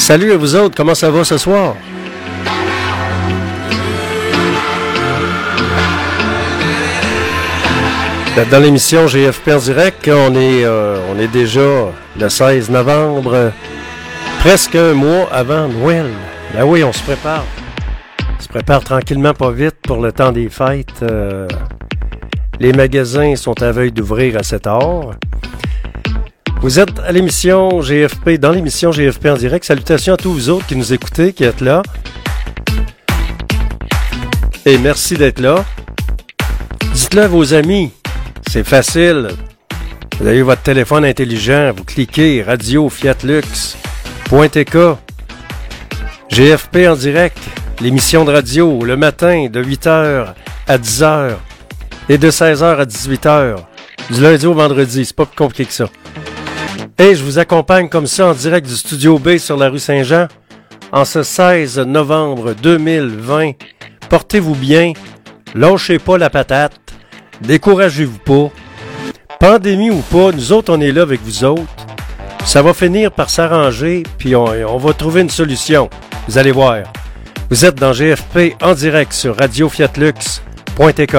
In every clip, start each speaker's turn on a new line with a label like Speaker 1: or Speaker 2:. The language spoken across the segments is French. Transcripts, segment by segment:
Speaker 1: Salut à vous autres, comment ça va ce soir? Dans l'émission GFP en direct, on est déjà le 16 novembre, presque un mois avant Noël. Ben oui, on se prépare. On se prépare tranquillement, pas vite, pour le temps des fêtes. Les magasins sont à veille d'ouvrir à 7 heures. Vous êtes à l'émission GFP, dans l'émission GFP en direct. Salutations à tous vous autres qui nous écoutez, qui êtes là. Et merci d'être là. Dites-le à vos amis. C'est facile. Vous avez votre téléphone intelligent, vous cliquez radio fiatlux.tk. GFP en direct, l'émission de radio le matin de 8h à 10h et de 16h à 18h. Du lundi au vendredi, c'est pas plus compliqué que ça. Et je vous accompagne comme ça en direct du Studio B sur la rue Saint-Jean en ce 16 novembre 2020. Portez-vous bien, lâchez pas la patate, découragez-vous pas. Pandémie ou pas, nous autres on est là avec vous autres. Ça va finir par s'arranger, puis on va trouver une solution. Vous allez voir. Vous êtes dans GFP en direct sur radiofiatlux.tk.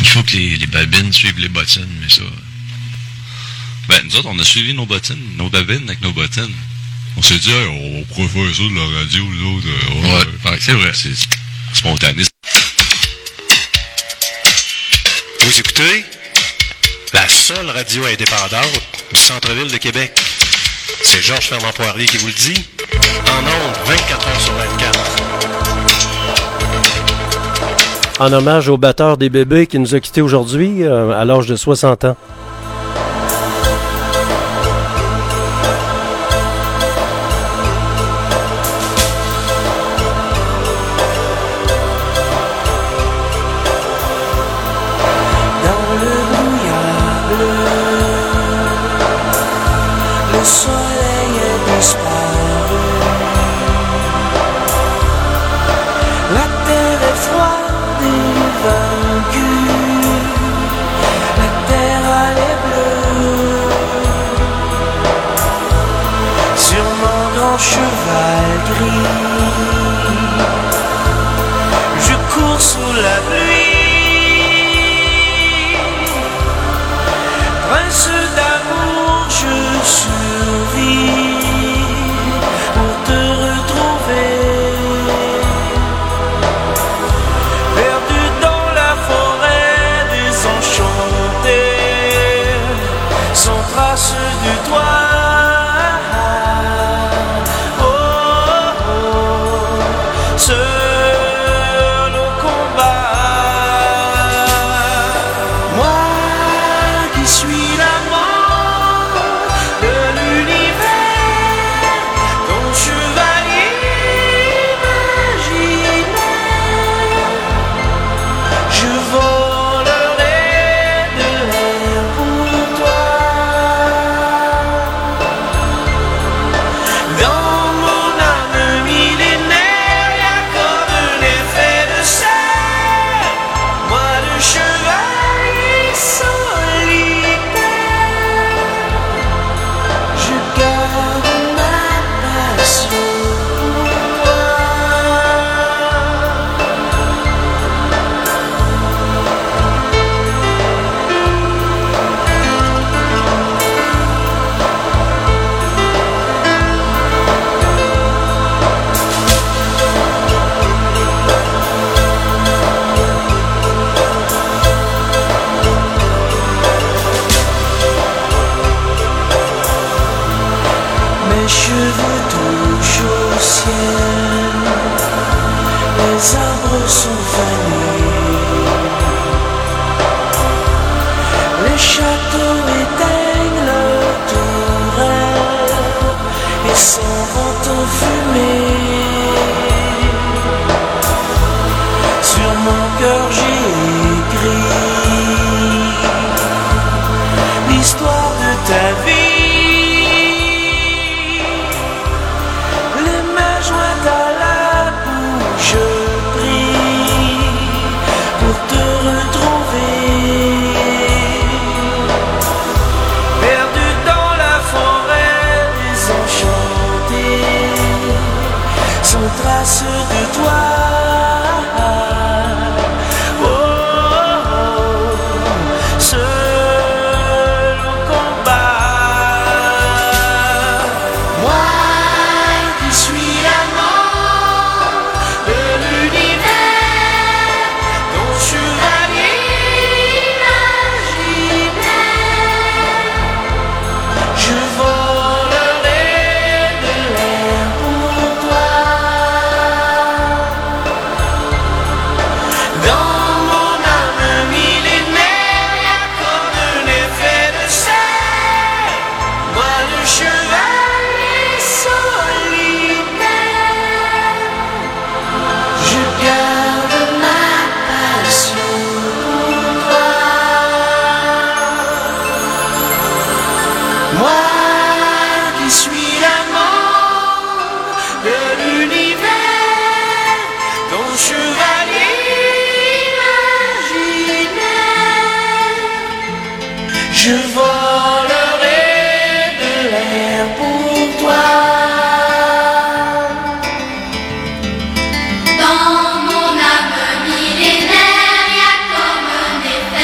Speaker 2: Il faut que les babines suivent les bottines, mais ça...
Speaker 3: Ben, nous autres, on a suivi nos babines avec nos bottines. On s'est dit, hey, on pourrait faire ça de la radio, nous autres.
Speaker 2: Ouais, c'est vrai.
Speaker 3: C'est spontané.
Speaker 1: Vous écoutez la seule radio indépendante du centre-ville de Québec. C'est Georges Fernand Poirier qui vous le dit. En ondes, 24 heures sur 24. En hommage au batteur des bébés qui nous a quittés aujourd'hui à l'âge de 60 ans.
Speaker 4: Le soleil est disparu, la terre est froide et vaincue, la terre elle est bleue. Sur mon grand cheval gris, je cours sous la pluie, prince d'amour je survis pour te retrouver, perdu dans la forêt désenchantée, sans trace de toi. Oh, oh, seul au combat, moi qui suis l'amant de l'univers, ton chevalier imaginaire, je volerai de l'air pour toi. Dans mon âme millénaire, y'a comme l'effet de serre, moi le chevalier solitaire, je garde ma passion pour toi. Mes cheveux touchent au ciel, les arbres sont fanés, les châteaux éteignent leurs tourelles et s'en vont en fumée. Sur mon cœur j'ai écrit l'histoire de ta vie. Les mains jointes à la bouche, je prie pour te retrouver, perdu dans la forêt désenchantée, sans trace de toi. Oh, oh, oh, seul au combat, moi qui suis l'amant de l'univers, ton chevalier imaginaire, je volerai de l'air pour toi. Dans mon âme millénaire, y'a comme un effet de serre, moi le chevalier solitaire, je garde ma passion pour toi. Moi qui suis l'amant de l'univers, ton chevalier imaginaire, je volerai de l'air pour toi.
Speaker 5: Dans mon âme millénaire, y'a comme un effet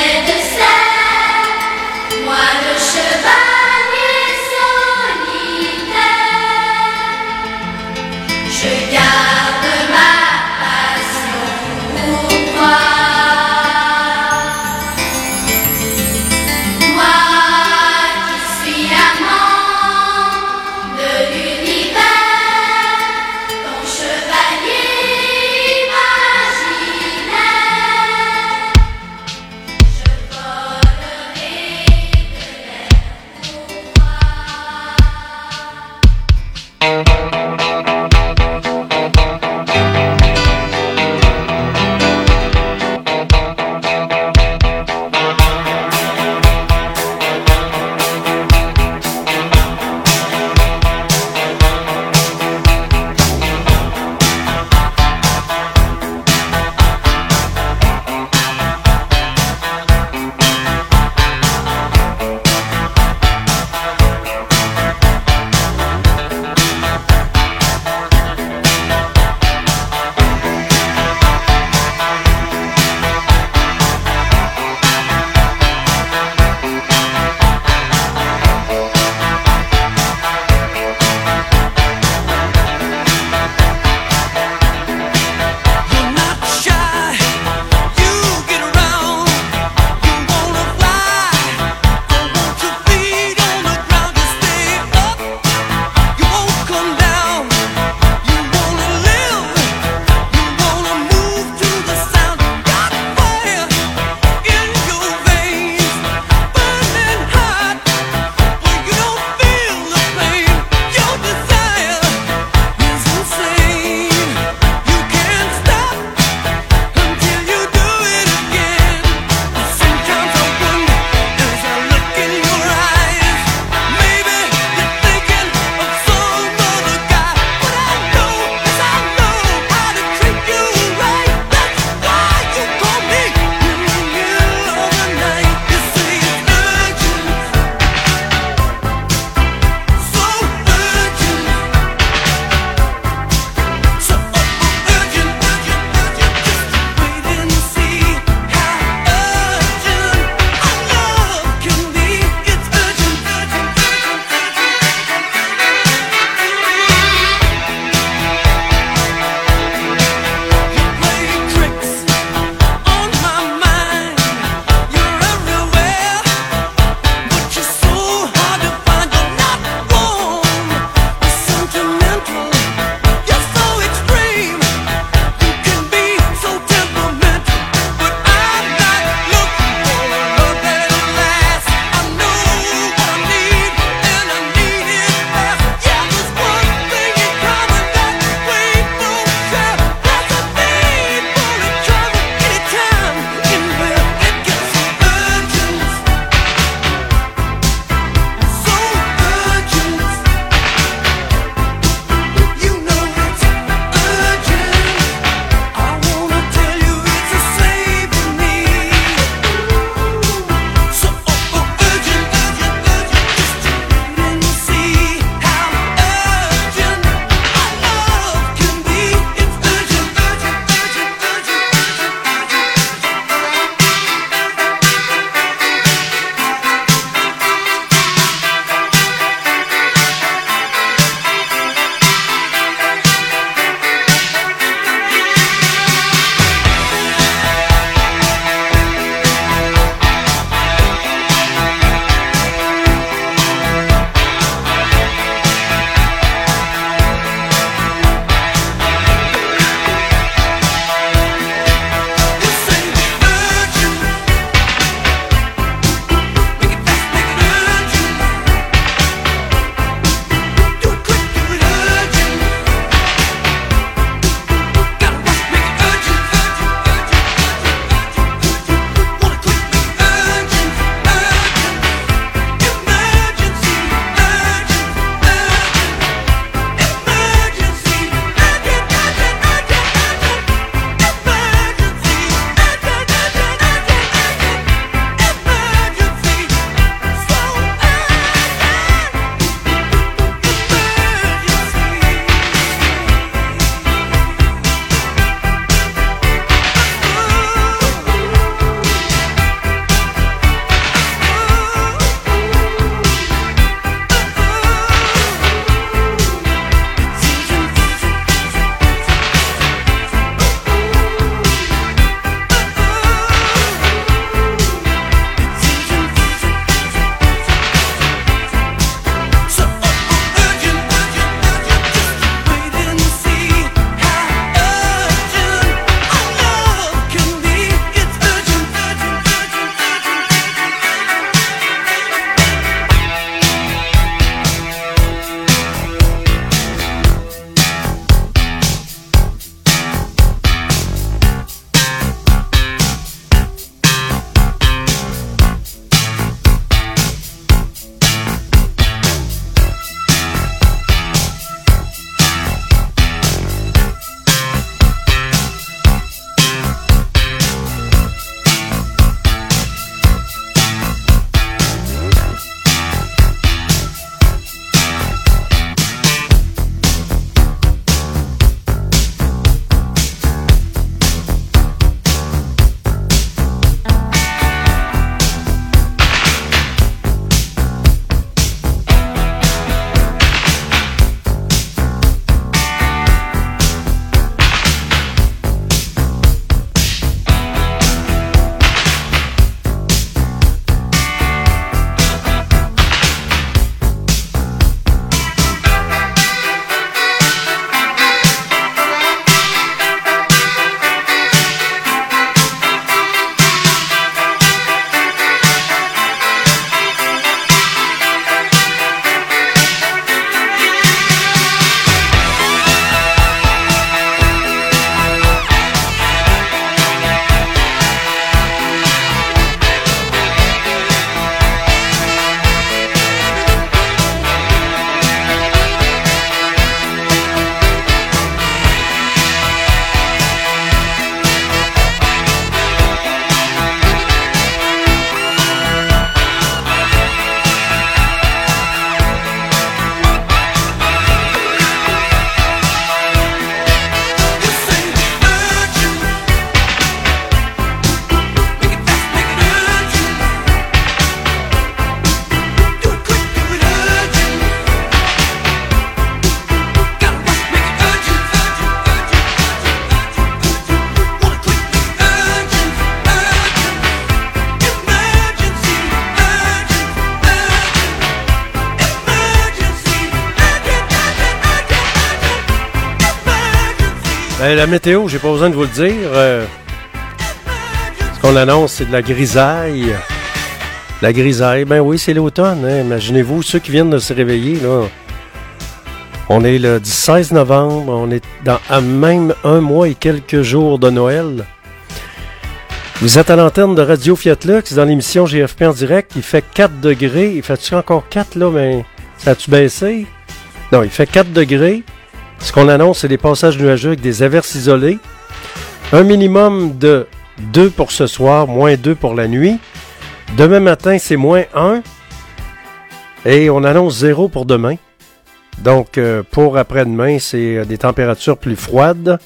Speaker 1: La météo, j'ai pas besoin de vous le dire. Ce qu'on annonce, c'est de la grisaille. La grisaille, ben oui, c'est l'automne. Hein. Imaginez-vous, ceux qui viennent de se réveiller, là. On est le 16 novembre, on est dans à même un mois et quelques jours de Noël. Vous êtes à l'antenne de Radio Fiat Lux dans l'émission GFP en direct. Il fait 4 degrés. Il fait-tu encore 4 là, mais ça a-tu baissé? Non, il fait 4 degrés. Ce qu'on annonce, c'est des passages nuageux avec des averses isolées. Un minimum de 2 pour ce soir, moins 2 pour la nuit. Demain matin, c'est moins 1. Et on annonce 0 pour demain. Donc, pour après-demain, c'est des températures plus froides.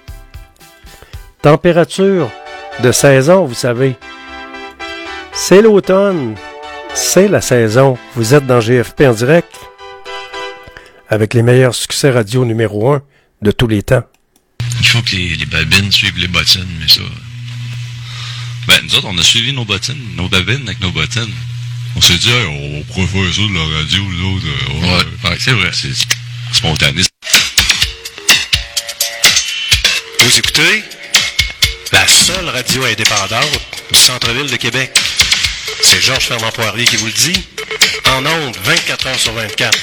Speaker 1: Température de saison, vous savez. C'est l'automne. C'est la saison. Vous êtes dans GFP en direct avec les meilleurs succès radio numéro 1 de tous les temps.
Speaker 2: Il faut que les babines suivent les bottines, mais ça...
Speaker 3: Ben, nous autres, on a suivi nos bottines, nos babines avec nos bottines. On s'est dit, hey, on pourrait faire ça de la radio, nous autres.
Speaker 2: Ouais, c'est vrai.
Speaker 3: C'est spontané.
Speaker 5: Vous écoutez la seule radio indépendante du centre-ville de Québec. C'est Georges Fernand Poirier qui vous le dit. En ondes, 24 heures sur 24.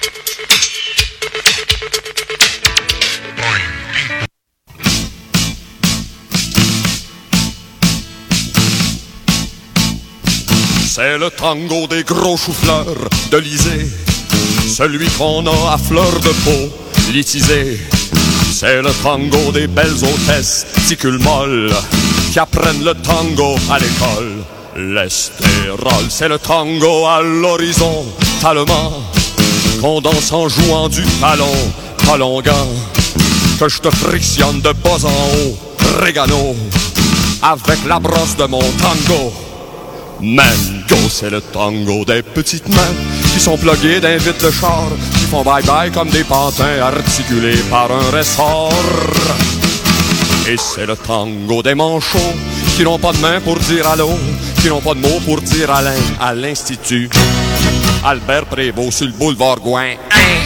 Speaker 6: C'est le tango des gros choux-fleurs de l'Isée, celui qu'on a à fleur de peau, litisé. C'est le tango des belles hôtesses, ticules molles, qui apprennent le tango à l'école. L'estérol, c'est le tango à l'horizon, talement, qu'on danse en jouant du talon, talongan, que je te frictionne de bas en haut, régano, avec la brosse de mon tango. Mango, c'est le tango des petites mains qui sont pluguées d'un vide de char, qui font bye-bye comme des pantins articulés par un ressort. Et c'est le tango des manchots qui n'ont pas de main pour dire allô, qui n'ont pas de mots pour dire Alain à l'Institut Albert Prévost sur le boulevard Gouin.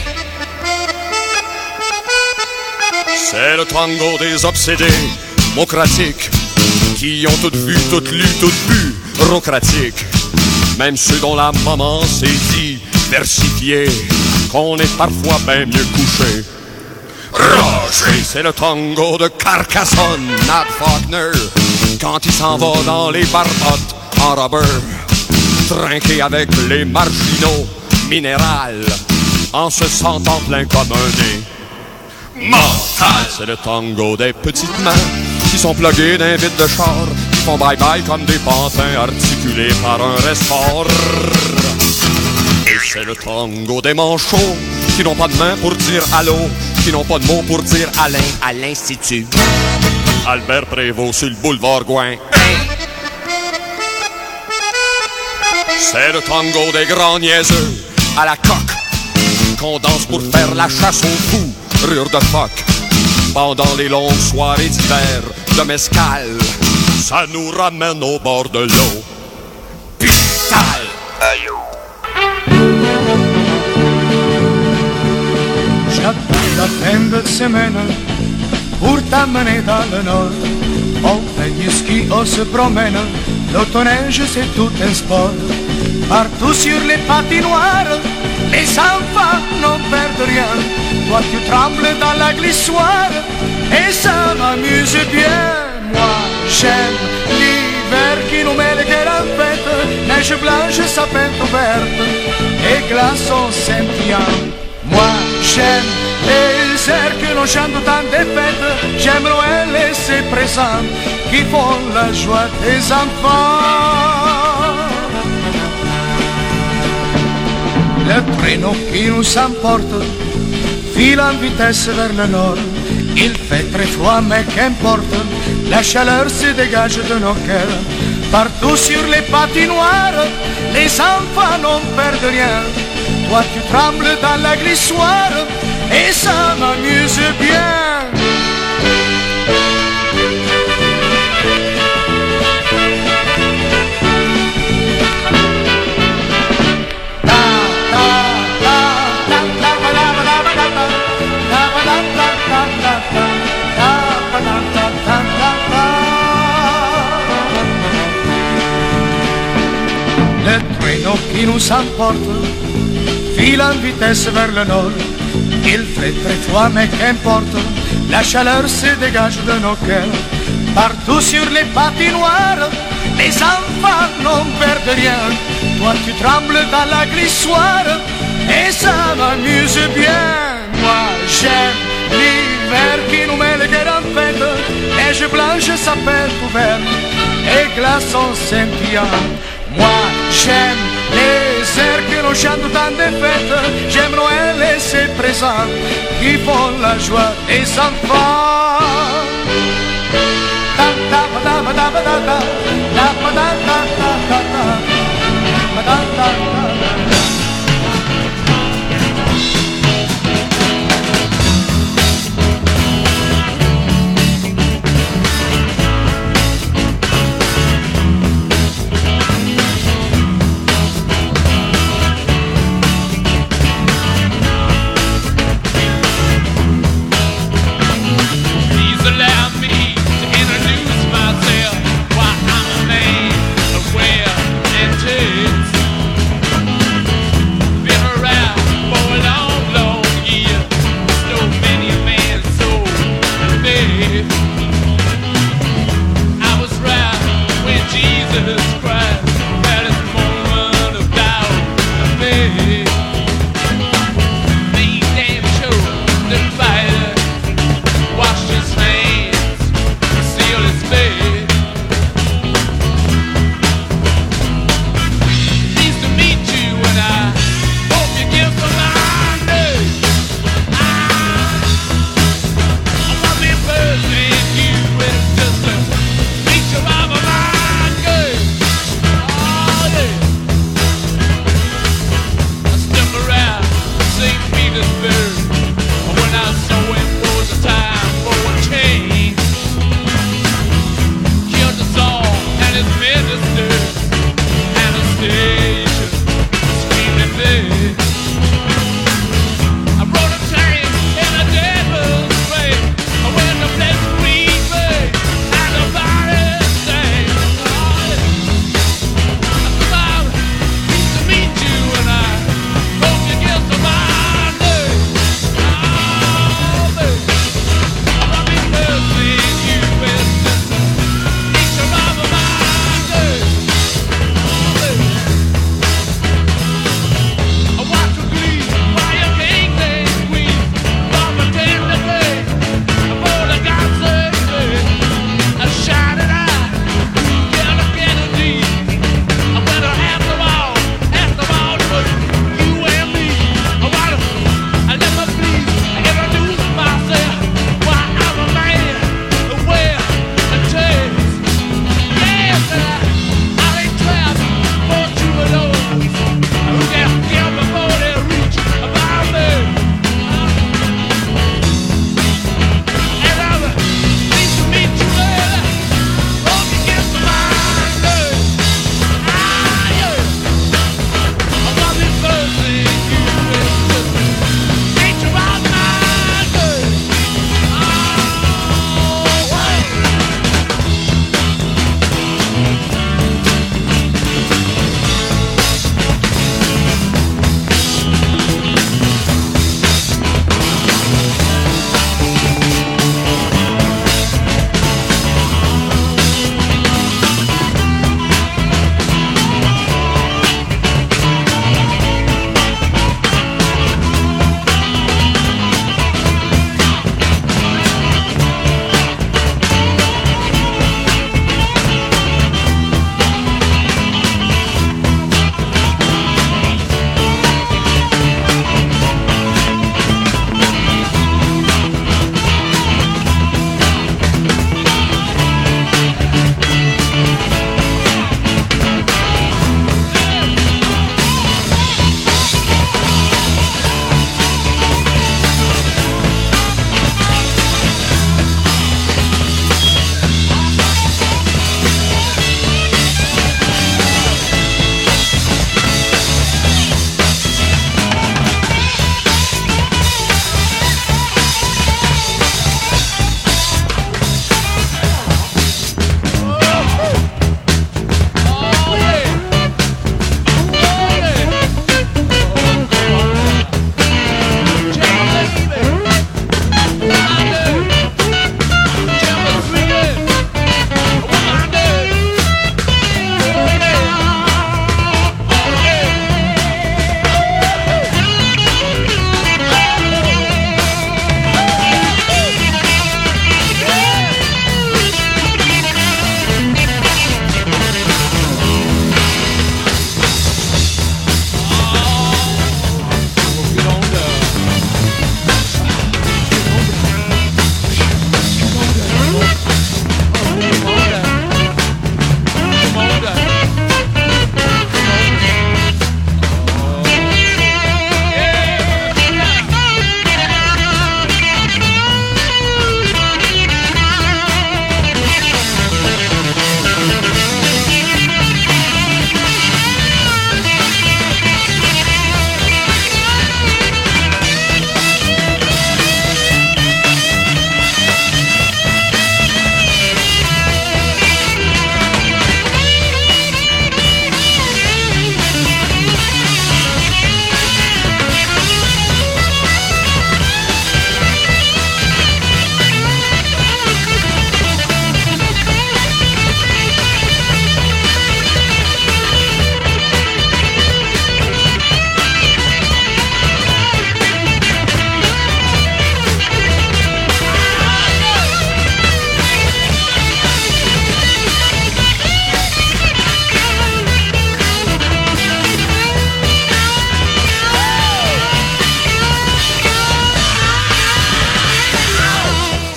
Speaker 6: C'est le tango des obsédés démocratiques qui ont tout vu, tout lu, tout bu, bureaucratique. Même ceux dont la maman s'est diversifiée, qu'on est parfois bien mieux couché. Roger, c'est le tango de Carcassonne, Nat Faulkner, quand il s'en va dans les barbottes en rubber, trinqué avec les marginaux minérales, en se sentant plein comme un nez. Mental, c'est le tango des petites mains qui sont pluguées d'un vide de char, qui font bye-bye comme des pantins articulés par un ressort. Et c'est le tango des manchots qui n'ont pas de main pour dire allô, qui n'ont pas de mots pour dire Alain à l'Institut Albert Prévost sur le boulevard Gouin. C'est le tango des grands niaiseux à la coque, qu'on danse pour faire la chasse aux fous, rure de phoque. Pendant les longues soirées d'hiver de mescal, ça nous ramène au bord de l'eau. Pital!
Speaker 7: J'attends la fin de semaine pour t'amener dans le nord. On fait du ski, on se promène, l'autoneige c'est tout un sport. Partout sur les patinoires, les enfants n'en perdent rien. Toi tu trembles dans la glissoire et ça m'amuse bien. Moi j'aime l'hiver qui nous met le cœur en fête, neige blanche, sapin tout verte et glaçons scintillants. Moi j'aime les airs que l'on chante dans des fêtes, j'aime Noël et ses présents qui font la joie des enfants. Le traîneau qui nous emporte file en vitesse vers le nord. Il fait très froid mais qu'importe, la chaleur se dégage de nos cœurs. Partout sur les patinoires, les enfants n'en perdent rien. Toi tu trembles dans la glissoire et ça m'amuse bien. qui nous emporte file en vitesse vers le nord. Il fait très froid mais qu'importe, la chaleur se dégage de nos cœurs. Partout sur les patinoires, les enfants n'ont peur de rien. Toi tu trembles dans la glissoire et ça m'amuse bien. Moi j'aime l'hiver qui nous met le cœur en fête. Neige blanche, sapin ouvert et glaçons scintillants. Moi j'aime les airs que nous chantent dans des fêtes. J'aime Noël et ses présents qui font la joie des enfants.
Speaker 8: Please allow me to introduce myself. Why I'm a man of well.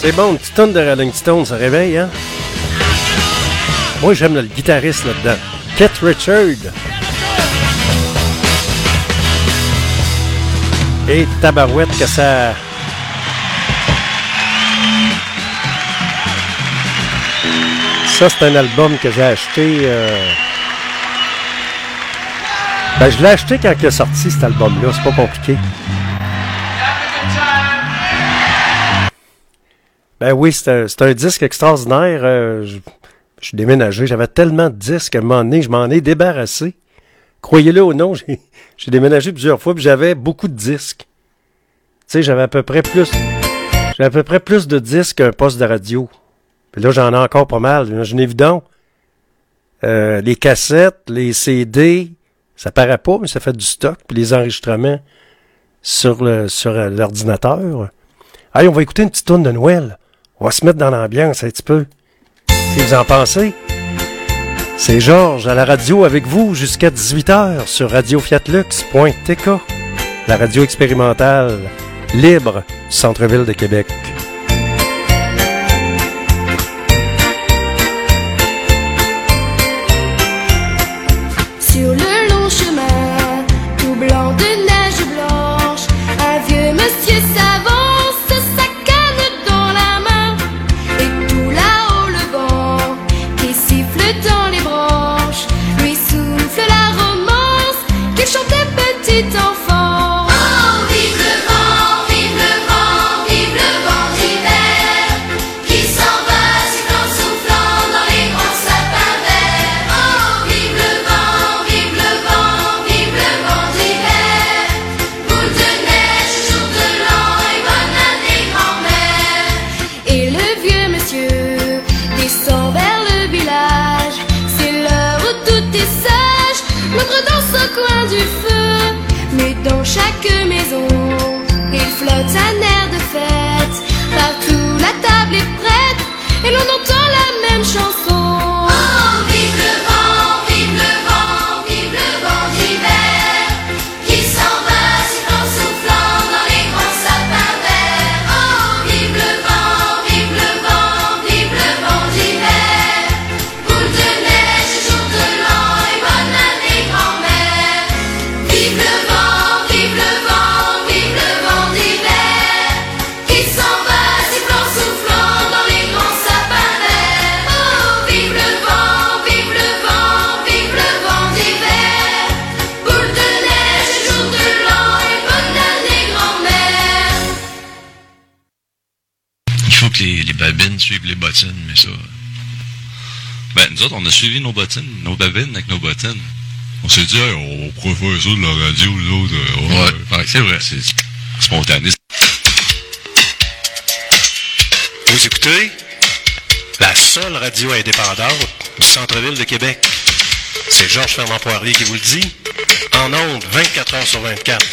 Speaker 1: C'est bon, une petite tonne de Rolling Stone, ça réveille, hein? Moi, j'aime le guitariste là-dedans. Keith Richards. Et tabarouette que ça... Ça, c'est un album que j'ai acheté... Ben, je l'ai acheté quand il est sorti, cet album-là. C'est pas compliqué. Ben oui, c'est un disque extraordinaire. Je suis déménagé. J'avais tellement de disques à un moment donné, je m'en ai débarrassé. Croyez-le ou non, j'ai déménagé plusieurs fois, puis j'avais beaucoup de disques. Tu sais, j'avais à peu près plus de disques qu'un poste de radio. Puis là, j'en ai encore pas mal. Imaginez donc. Les cassettes, les CD, ça paraît pas, mais ça fait du stock. Puis les enregistrements sur l'ordinateur. Allez, on va écouter une petite tourne de Noël. On va se mettre dans l'ambiance un petit peu. Qu'est-ce que vous en pensez? C'est Georges à la radio avec vous jusqu'à 18h sur radiofiatlux.tk, la radio expérimentale libre du centre-ville de Québec.
Speaker 8: Sur le long chemin, tout blanc de neige blanche, un vieux monsieur s'avance, sa canne dans la main, et tout là-haut le vent qui siffle dans les branches, lui souffle la romance qu'il chantait petit enfant. Oh, vive le vent, vive le vent, vive le vent d'hiver, qui s'en va sifflant, soufflant dans les grands sapins verts. Oh, vive le vent, vive le vent, vive le vent d'hiver, boule de neige, jour de l'an et bonne année grand-mère. Et le vieux monsieur descend vers le village, c'est l'heure où tout est sage, l'ombre dans ce coin du feu, mais dans chaque maison il flotte un air de fête, partout la table est prête et l'on entend la même chanson. Oh, vive le vent, vive le vent, vive le vent d'hiver, qui s'en va sifflant, soufflant dans les grands sapins verts. Oh, vive le vent, vive le vent, vive le vent d'hiver, boule de neige, jour de l'an et bonne année grand-mère. Vive le vent, vive le vent, vive le vent d'hiver, qui s'en va sifflant, soufflant dans les grands sapins verts. Oh, vive le vent, vive le vent, vive le vent d'hiver, boule de neige, jour de l'an et bonne année grand-mère.
Speaker 2: Il faut que les babines suivent les bottines, mais ça... Ben, nous autres, on a suivi nos bottines, nos babines avec nos bottines. On s'est dit, hey, on pourrait faire ça de la radio, nous autres. Ouais, c'est vrai, c'est spontané.
Speaker 5: Vous écoutez la seule radio indépendante du centre-ville de Québec. C'est Georges Fernand Poirier qui vous le dit, en ondes 24 heures sur 24.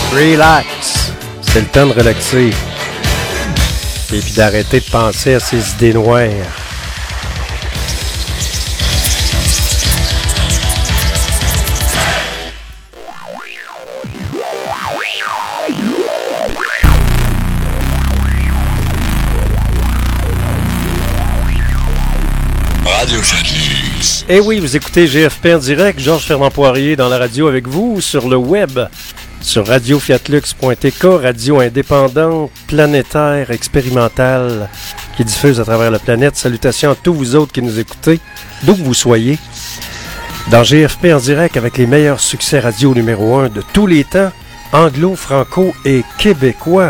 Speaker 1: Relax. C'est le temps de relaxer. Et puis d'arrêter de penser à ces idées noires.
Speaker 2: Radio Fiatlux.
Speaker 1: Eh oui, vous écoutez GFP en direct, Georges Fernand Poirier dans la radio avec vous, sur le web, sur radiofiatlux.tk, radio indépendante, planétaire, expérimentale, qui diffuse à travers la planète. Salutations à tous vous autres qui nous écoutez, d'où que vous soyez. Dans GFP en direct avec les meilleurs succès radio numéro 1 de tous les temps, anglo, franco et québécois.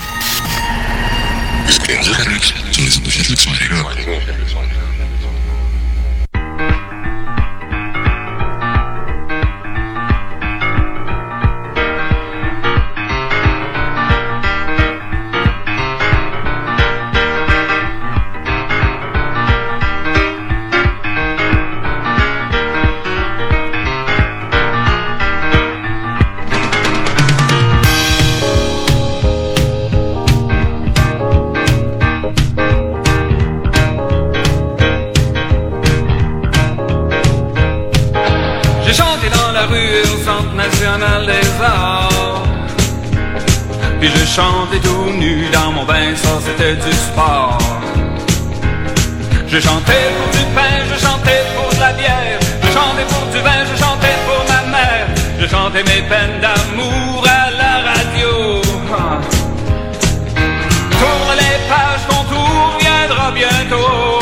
Speaker 9: Puis je chantais tout nu dans mon bain, ça c'était du sport. Je chantais pour du pain, je chantais pour de la bière. Je chantais pour du vin, je chantais pour ma mère. Je chantais mes peines d'amour à la radio. Tourne les pages, ton tour viendra bientôt.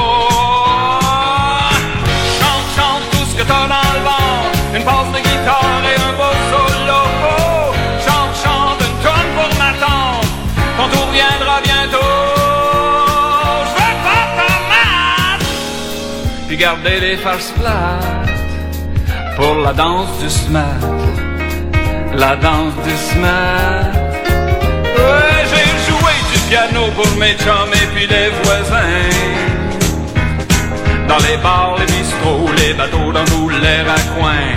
Speaker 9: Chante, chante tout ce que t'as dans le ventre. Une passe de guitare et un beau solo. Chante, chante une tonne pour ma tante. Ton tour viendra bientôt. Je veux pas tomate. Puis garder les farces plates pour la danse du smat. La danse du smat. Ouais, j'ai joué du piano pour mes chums et puis les voisins. Dans les bars, les bistrots, les bateaux, dans tous les raccoins.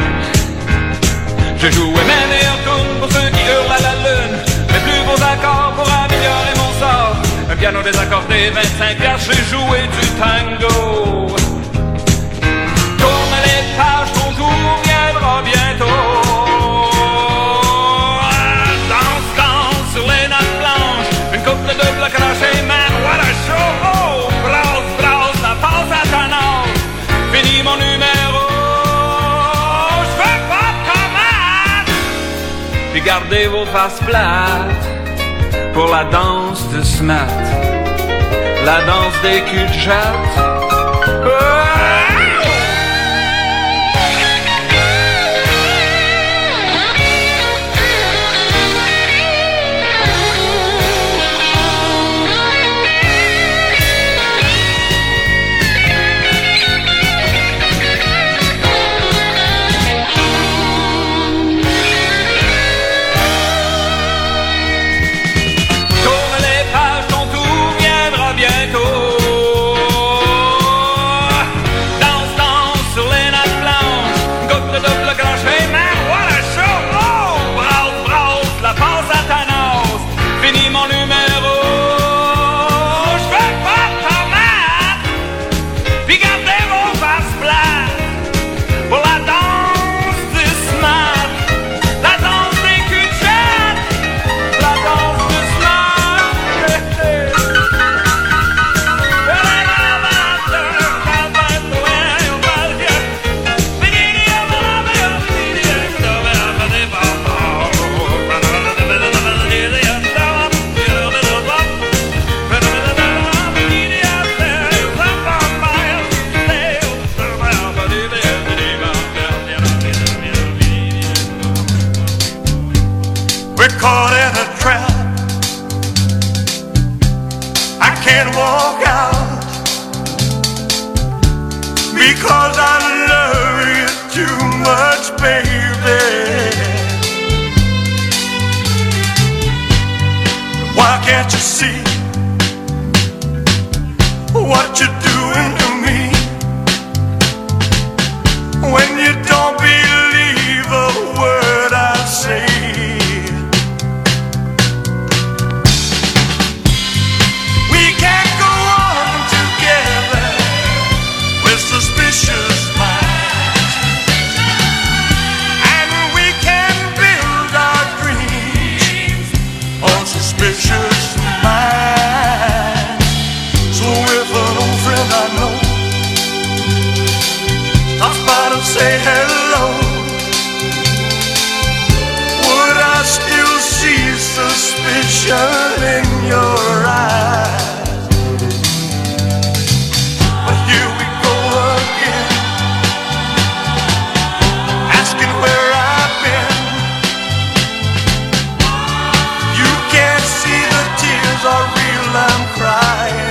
Speaker 9: Je jouais mes meilleurs tunes pour ceux qui hurlent à la lune. Mes plus beaux accords pour améliorer mon sort. Un piano désaccordé, 25 piastres, j'ai joué du tango. Tourne les pages, ton tour viendra bientôt. Danse, danse sur les notes blanches. Une couple de blocs cachés, man, what a show. Oh, brasse, brasse, la passe à ta nage. Fini mon numéro. Je veux pas de tomate. Puis gardez vos faces plates pour la danse de smat. La danse des cul-de-jatte.
Speaker 10: Because I love you too much, baby. Why can't you see what you're doing to me? When you don't believe a word I say. suspicion in your eyes. But here we go again, asking where I've been. You can't see the tears are real, I'm crying.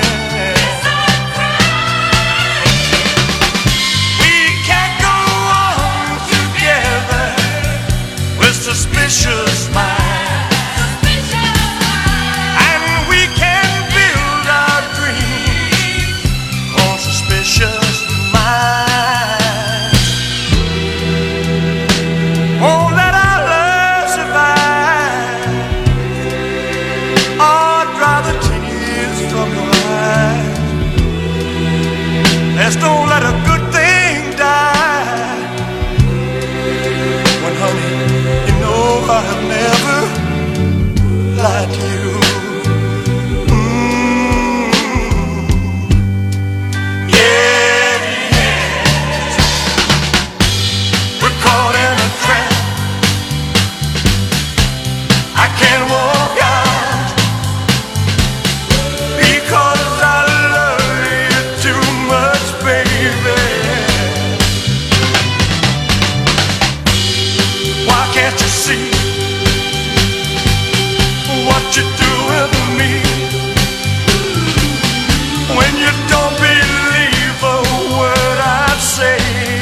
Speaker 10: Suspicious mind, and we can build our dreams on suspicious minds. Oh, let our love survive, or dry the tears from your eyes. Let's don't let a good thing die. When honey, I have never lied to you. Yeah, yes. We're caught in a trap. I can't walk out because I love you too much, baby. Why can't you see what you're doing to me? When you don't believe a word I say,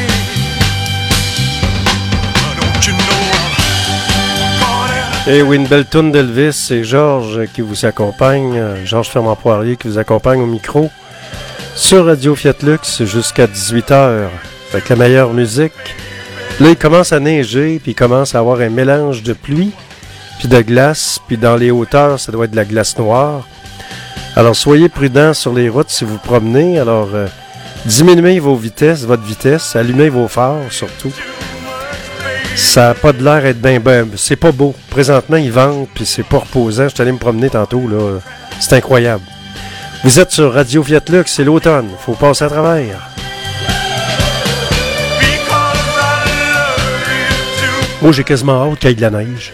Speaker 10: don't you know I'm caught in a...
Speaker 1: Et oui, une belle toune d'Elvis, c'est Georges qui vous accompagne, Georges Fermant-Poirier qui vous accompagne au micro sur Radio Fiat Lux jusqu'à 18h avec la meilleure musique. Là, il commence à neiger, puis il commence à avoir un mélange de pluie, puis de glace, puis dans les hauteurs, ça doit être de la glace noire. Alors, soyez prudents sur les routes si vous promenez. Alors, diminuez votre vitesse, allumez vos phares surtout. Ça n'a pas de l'air d'être bien, c'est pas beau. Présentement, il vente, puis c'est pas reposant. Je suis allé me promener tantôt, là. C'est incroyable. Vous êtes sur Radio Fiat Lux, c'est l'automne. Faut passer à travers. Moi, j'ai quasiment hâte qu'il y ait de la neige.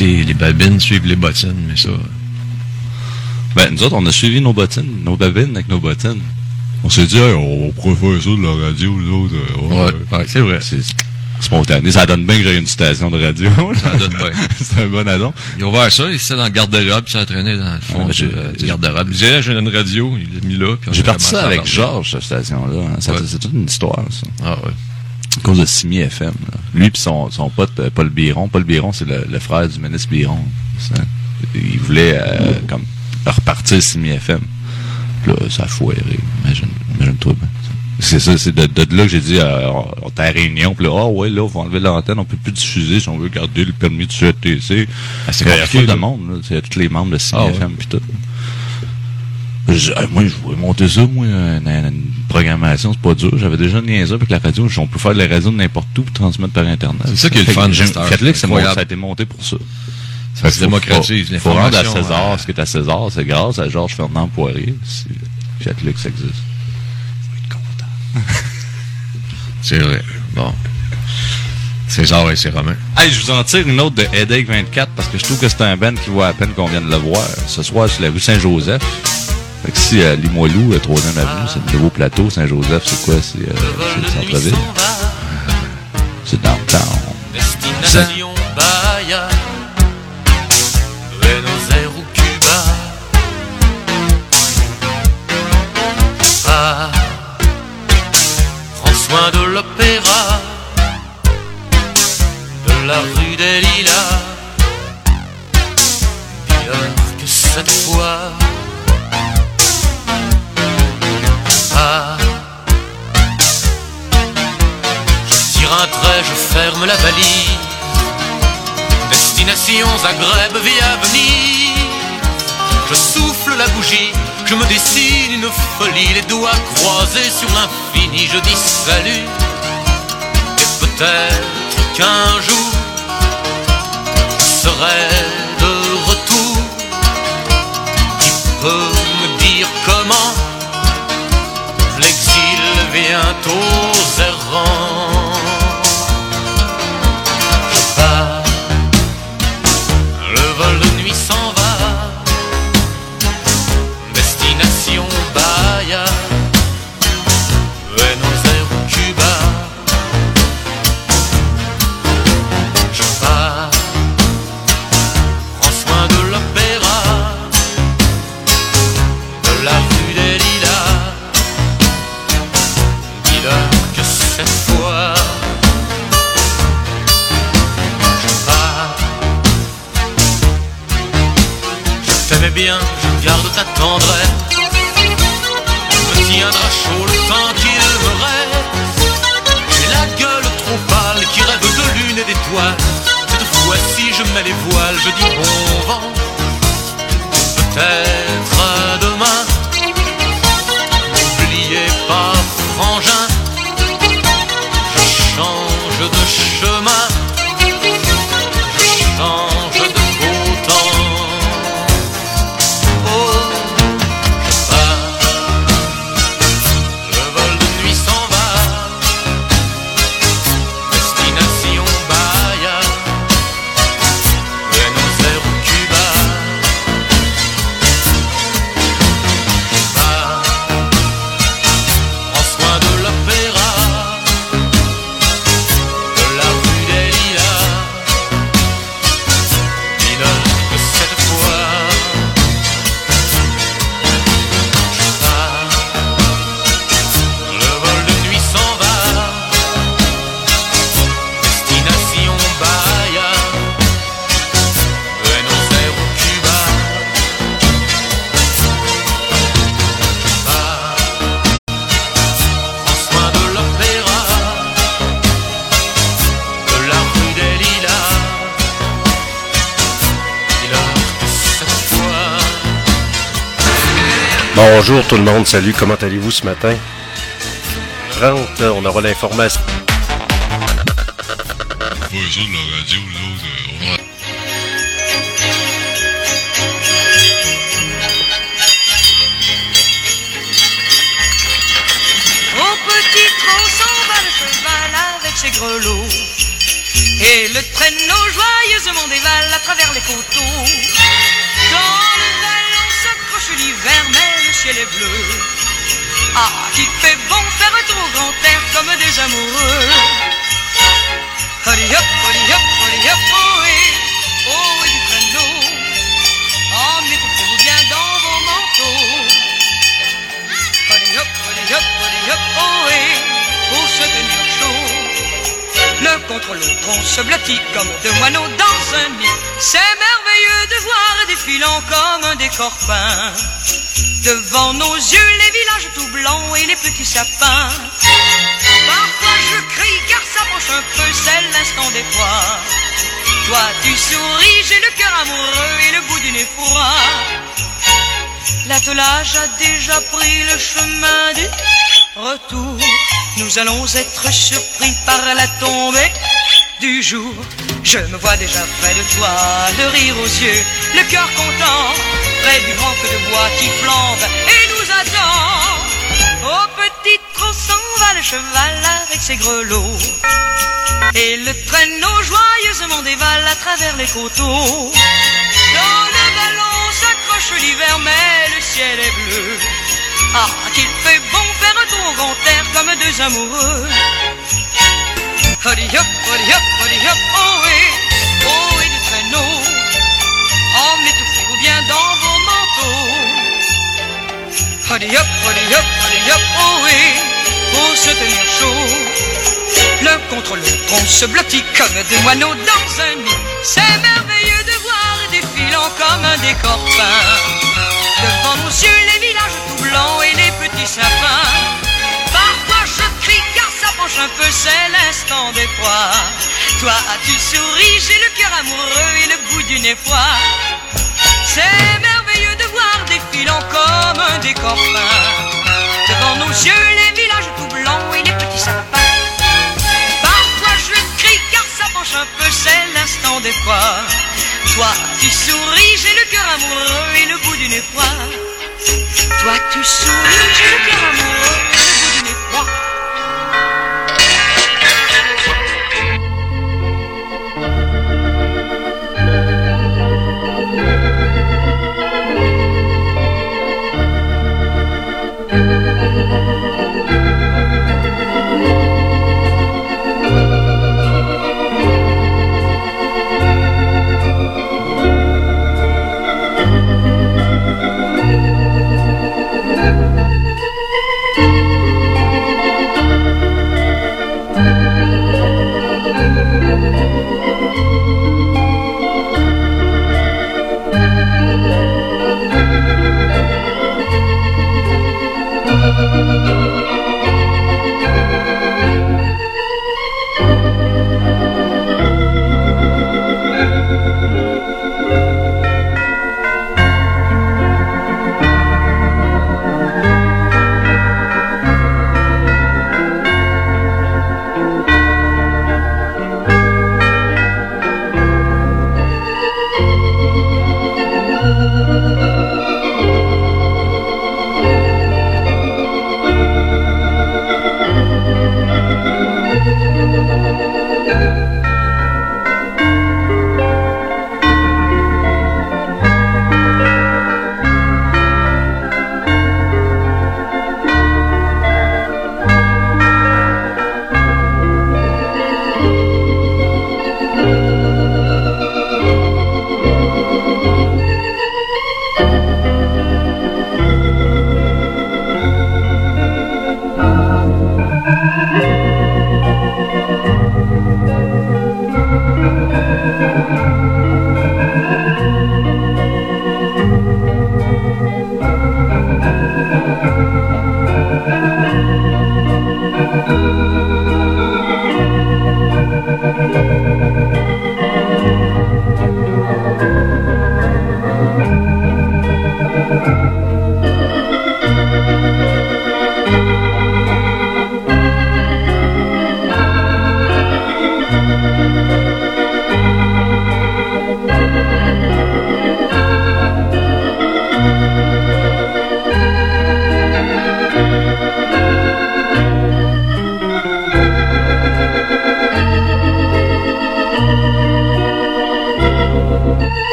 Speaker 3: les babines suivent les bottines, mais ça...
Speaker 2: Ben, nous autres, on a suivi nos bottines, nos babines avec nos bottines. On s'est dit, hey, on pourrait faire ça de la radio, nous autres.
Speaker 3: Ouais, c'est vrai.
Speaker 2: C'est spontané. Ça donne bien que j'ai une station de radio.
Speaker 3: Ça donne bien.
Speaker 2: C'est un bon addon.
Speaker 3: Ils ont ouvert ça, il s'est dans le garde-robe, puis ça entraîné dans le fond du garde-robe. Il disait, j'ai une radio, il l'a mis là.
Speaker 2: J'ai parti ça avec Georges, cette station-là. Hein. C'est toute une histoire, ça.
Speaker 3: Ah ouais.
Speaker 2: À cause de Simi FM. Là. Lui et son pote, Paul Biron. Paul Biron, c'est le frère du ministre Biron. Ça. Il voulait comme repartir Simi FM. Puis là, ça a foiré. Imagine-toi. C'est ça, c'est de là que j'ai dit, on était à Réunion, puis là, ouais, là, on va enlever l'antenne, on peut plus diffuser si on veut garder le permis de CRTC. C'est compliqué, de monde, là. C'est tous les membres de CFM, puis tout. Moi, je voulais monter ça, moi, une programmation, c'est pas dur. J'avais déjà niaisé avec la radio. On peut faire de la radio de n'importe où, puis transmettre par Internet.
Speaker 3: C'est ça qui est le fun de Star.
Speaker 2: Catholic, ça a été monté pour ça.
Speaker 3: Ça se démocratise.
Speaker 2: Il faut rendre à César ce qui est à César. C'est grâce à Georges Fernand Poirier. Catholic, ça existe.
Speaker 3: C'est vrai. Bon. César et ses Romains.
Speaker 2: Hey, je vous en tire une autre de Headache 24 parce que je trouve que c'est un band qui vaut à peine qu'on vienne de le voir. Ce soir, sur la rue Saint-Joseph. Fait que si à Limoilou, 3e avenue, c'est le nouveau plateau. Saint-Joseph, c'est quoi? C'est le centre-ville. C'est downtown.
Speaker 11: Destination Bahia, Buenos Aires ou Cuba. Prends soin de l'opéra, de la rue des Lilas. Dis-leur que cette fois, je tire un trait, je ferme la valise. Destination Zagreb via Venise. Je souffle la bougie, je me dessine une folie, les doigts croisés sur l'infini. Je dis salut, et peut-être qu'un jour je serai de retour. Qui peut me dire comment l'exil vient aux errants? Je pars, le vol de nuit s'en va. Destination Bahia, Buenos Aires ou Cuba. Je pars, prends soin de l'opéra, de la rue des Lilas. Dis-leur que cette fois, je pars. Je t'aimais bien, je garde ta tendresse. Me tiendra chaud le temps qu'il me reste. J'ai la gueule trop pâle qui rêve de lune et d'étoiles. Cette fois-ci je mets les voiles, je dis bon vent. Peut-être à demain. N'oubliez pas frangin, je change de chemin, je change de beau temps. Oh, je pars, le vol de nuit s'en va. Destination Bahia, Buenos Aires ou Cuba. Je pars, prends soin de l'opéra, de la rue des Lilas. Dis-leur que cette fois, je pars, le vol de nuit s'en va. Destination Bahia, Buenos Aires ou Cuba. Je pars, prends soin de l'opéra, de la rue des Lilas. Dis-leur que cette fois,
Speaker 1: Bonjour tout le monde, salut, comment allez-vous ce matin? Rentre, on aura l'information.
Speaker 2: Faut faire ça de la radio, nous autres.
Speaker 12: Au petit trot s'en va le cheval avec ses grelots. Et le traîneau joyeusement dévale à travers les coteaux. Dans le vallon s'accroche l'hiver, mais le ciel est bleu. Ah, qu'il fait bon faire un tour au grand air comme des amoureux. Hurry up, oh et du traîneau. Emmettez-vous bien dans vos manteaux. Hurry up, oh et pour se tenir chaud. L'un contre l'autre on se blottit comme deux moineaux dans un nid. C'est merveilleux de voir défilant comme un décor peint. Devant nos yeux les villages tout blancs et les petits sapins. Parfois je crie car ça penche un peu, c'est l'instant des fois. Toi tu souris, j'ai le cœur amoureux et le bout du nez froid. L'attelage a déjà pris le chemin du retour. Nous allons être surpris par la tombée du jour. Je me vois déjà près de toi, le rire aux yeux, le cœur content, près du grand feu de bois qui flambe et nous attend. Au petit trot s'en va le cheval avec ses grelots, et le traîneau joyeusement dévale à travers les coteaux. Dans le ballon s'accroche l'hiver, mais le ciel est bleu. Ah, qu'il fait bon faire un tour au grand air comme deux amoureux. Hurry up, oh et du traîneau. Emmettez-vous bien dans vos manteaux. Hurry up, oh et pour se tenir chaud. L'un contre l'autre on se blottit comme des moineaux dans un nid. C'est merveilleux de voir défilant comme un décor peint. Devant nos yeux les villages tout blancs et les petits sapins. Parfois je crie car ça penche un peu, c'est l'instant des fois. Toi tu souris, j'ai le cœur amoureux et le bout du nez froid. C'est merveilleux de voir défilant comme un décor peint. Devant nos yeux les villages tout blancs et les petits sapins. Parfois je crie car ça penche un peu, c'est l'instant des fois. Toi tu souris, j'ai le cœur amoureux et le bout du nez froid. Toi tu souris, j'ai le cœur amoureux et le bout du nez froid.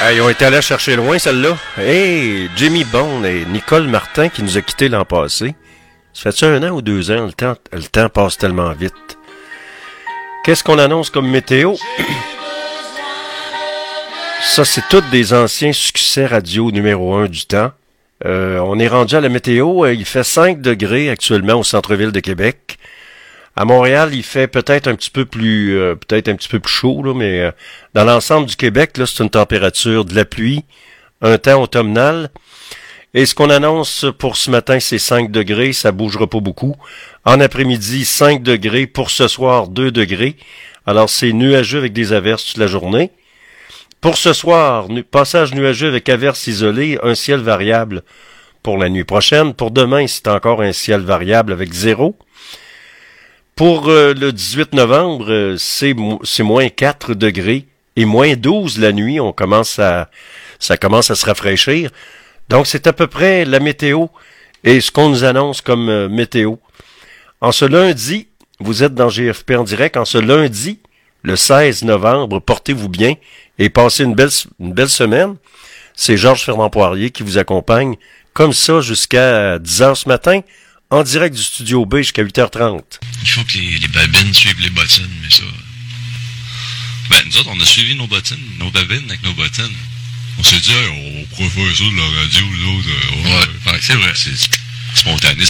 Speaker 1: Ils ont été allés chercher loin, celle-là. Hey, Jimmy Bond et Nicole Martin qui nous a quittés l'an passé. Ça fait-tu 1 an ou 2 ans? Le temps passe tellement vite. Qu'est-ce qu'on annonce comme météo? Ça, c'est tous des anciens succès radio numéro 1 du temps. On est rendu à la météo. Il fait 5 degrés actuellement au centre-ville de Québec. À Montréal, il fait peut-être un petit peu plus chaud, là, mais dans l'ensemble du Québec, là, c'est une température de la pluie, un temps automnal. Et ce qu'on annonce pour ce matin, c'est 5 degrés, ça bougera pas beaucoup. En après-midi, 5 degrés. Pour ce soir, 2 degrés. Alors, c'est nuageux avec des averses toute la journée. Pour ce soir, passage nuageux avec averses isolées, un ciel variable pour la nuit prochaine. Pour demain, c'est encore un ciel variable avec 0. Pour le 18 novembre, c'est moins 4 degrés et moins 12 la nuit. Ça commence à se rafraîchir. Donc, c'est à peu près la météo et ce qu'on nous annonce comme météo. En ce lundi, vous êtes dans GFP en direct. En ce lundi, le 16 novembre, portez-vous bien et passez une belle semaine. C'est Georges Fernand-Poirier qui vous accompagne comme ça jusqu'à 10h ce matin, en direct du Studio B jusqu'à 8h30.
Speaker 2: Il faut que les babines suivent les bottines, mais ça... nous autres, on a suivi nos babines avec nos bottines. On s'est dit, on pourrait faire ça de la radio, nous autres. Ouais, c'est vrai, c'est spontané.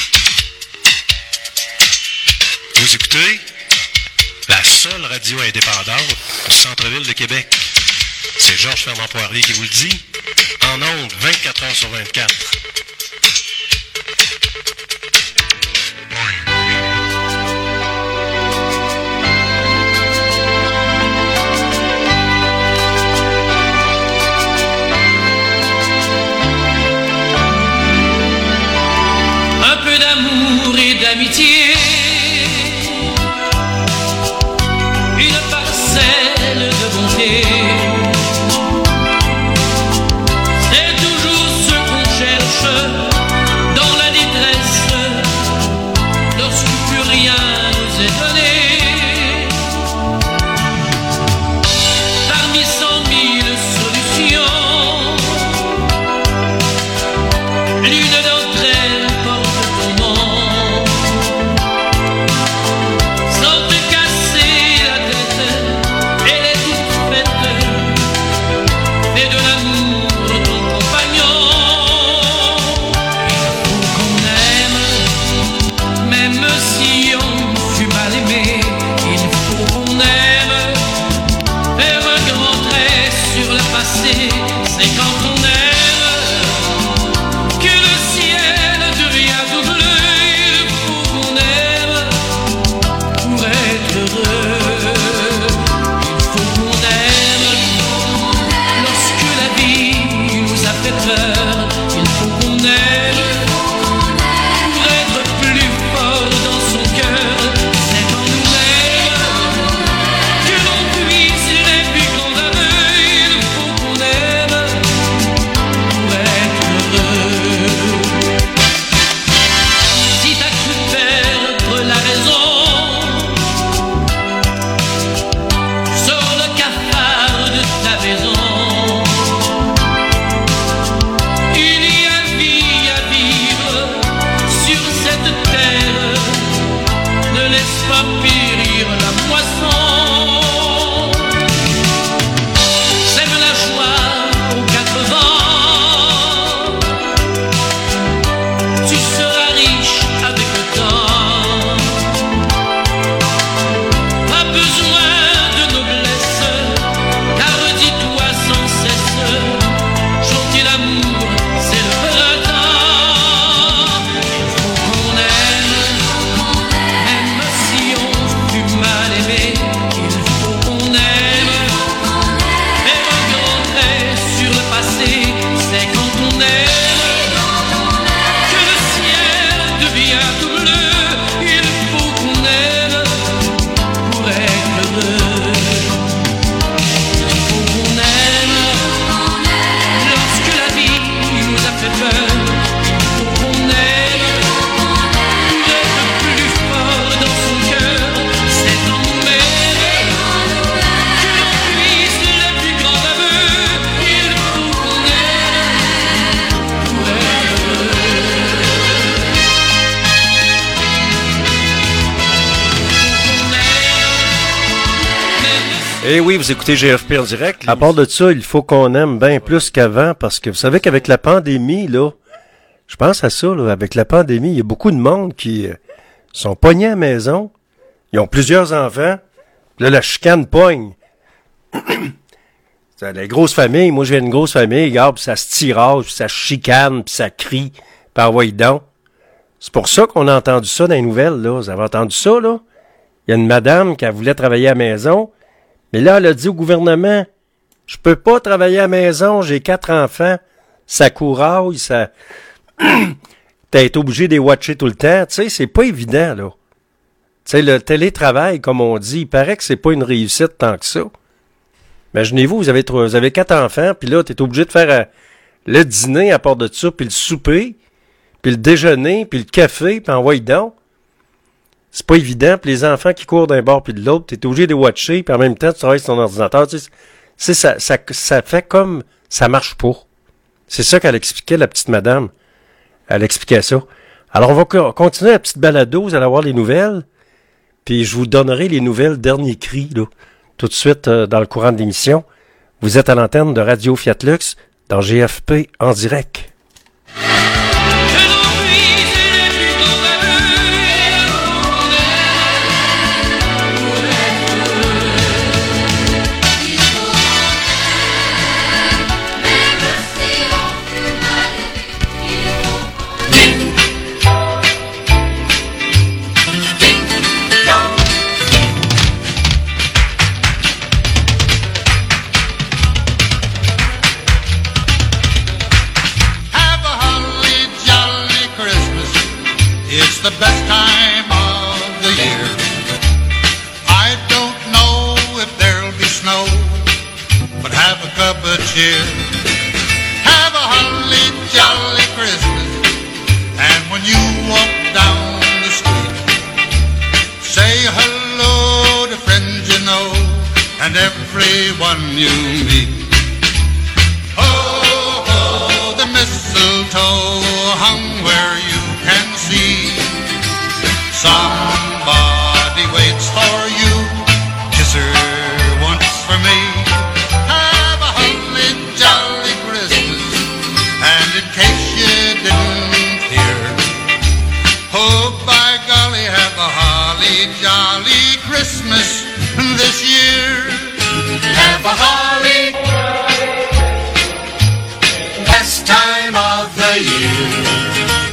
Speaker 5: Vous écoutez la seule radio indépendante du centre-ville de Québec. C'est Georges Fernand-Poirier qui vous le dit, en ondes 24 heures sur 24.
Speaker 11: Un peu d'amour et d'amitié, une parcelle de bonté. C'est toujours ce qu'on cherche dans la détresse, lorsque plus rien nous est donné. Parmi 100 000 solutions, l'une d'entre elles porte ton nom. Sans te casser la tête, elle est toute faite. Fais de l'amour ton compagnon. Il faut qu'on aime, même si on fut mal aimé. Il faut qu'on aime, faire un grand trait sur le passé. C'est quand on aime que le ciel devient tout bleu. Il faut qu'on aime pour être heureux. Il faut qu'on aime lorsque la vie nous a fait peur. Il faut qu'on aime pour être plus fort dans son cœur. C'est quand on aime que l'on puise les plus grands aveux. Il faut qu'on aime
Speaker 1: Eh oui, vous écoutez GFP en direct. À part de ça, il faut qu'on aime bien plus qu'avant parce que vous savez qu'avec la pandémie, là, je pense à ça, là, avec la pandémie, il y a beaucoup de monde qui sont pognés à la maison. Ils ont plusieurs enfants. Là, la chicane pogne. C'est les grosses familles. Moi, je viens d'une grosse famille. Regarde, puis ça se tirage, puis ça chicane, puis ça crie. Puis envoie donc. C'est pour ça qu'on a entendu ça dans les nouvelles, là. Vous avez entendu ça, là? Il y a une madame qui voulait travailler à la maison. Mais là, elle a dit au gouvernement, je peux pas travailler à la maison, j'ai 4 enfants. Ça couraille, ça... T'as été obligé de les watcher tout le temps. Tu sais, c'est pas évident, là. Tu sais, le télétravail, comme on dit, il paraît que c'est pas une réussite tant que ça. Imaginez-vous, vous avez 4 enfants, puis là, t'es obligé de faire le dîner à part de ça, puis le souper, puis le déjeuner, puis le café, puis envoie donc. C'est pas évident, puis les enfants qui courent d'un bord puis de l'autre, t'es obligé de les watcher, puis en même temps, tu travailles sur ton ordinateur. Tu sais, ça fait comme ça marche pas. C'est ça qu'elle expliquait, la petite madame. Elle expliquait ça. Alors, on va continuer la petite balado, vous allez avoir les nouvelles, puis je vous donnerai les nouvelles derniers cris, là, tout de suite dans le courant de l'émission. Vous êtes à l'antenne de Radio Fiat Lux, dans GFP en direct.
Speaker 13: The best time of the year. I don't know if there'll be snow, but have a cup of cheer. Have a holly jolly Christmas, and when you walk down the street, say hello to friends you know and everyone you meet. Ho, ho, the mistletoe hung where you can see. Somebody waits for you, kiss her once for me. Have a holly jolly Christmas, and in case you didn't hear, oh by golly, have a holly jolly Christmas this year. Have a holly best time of the year.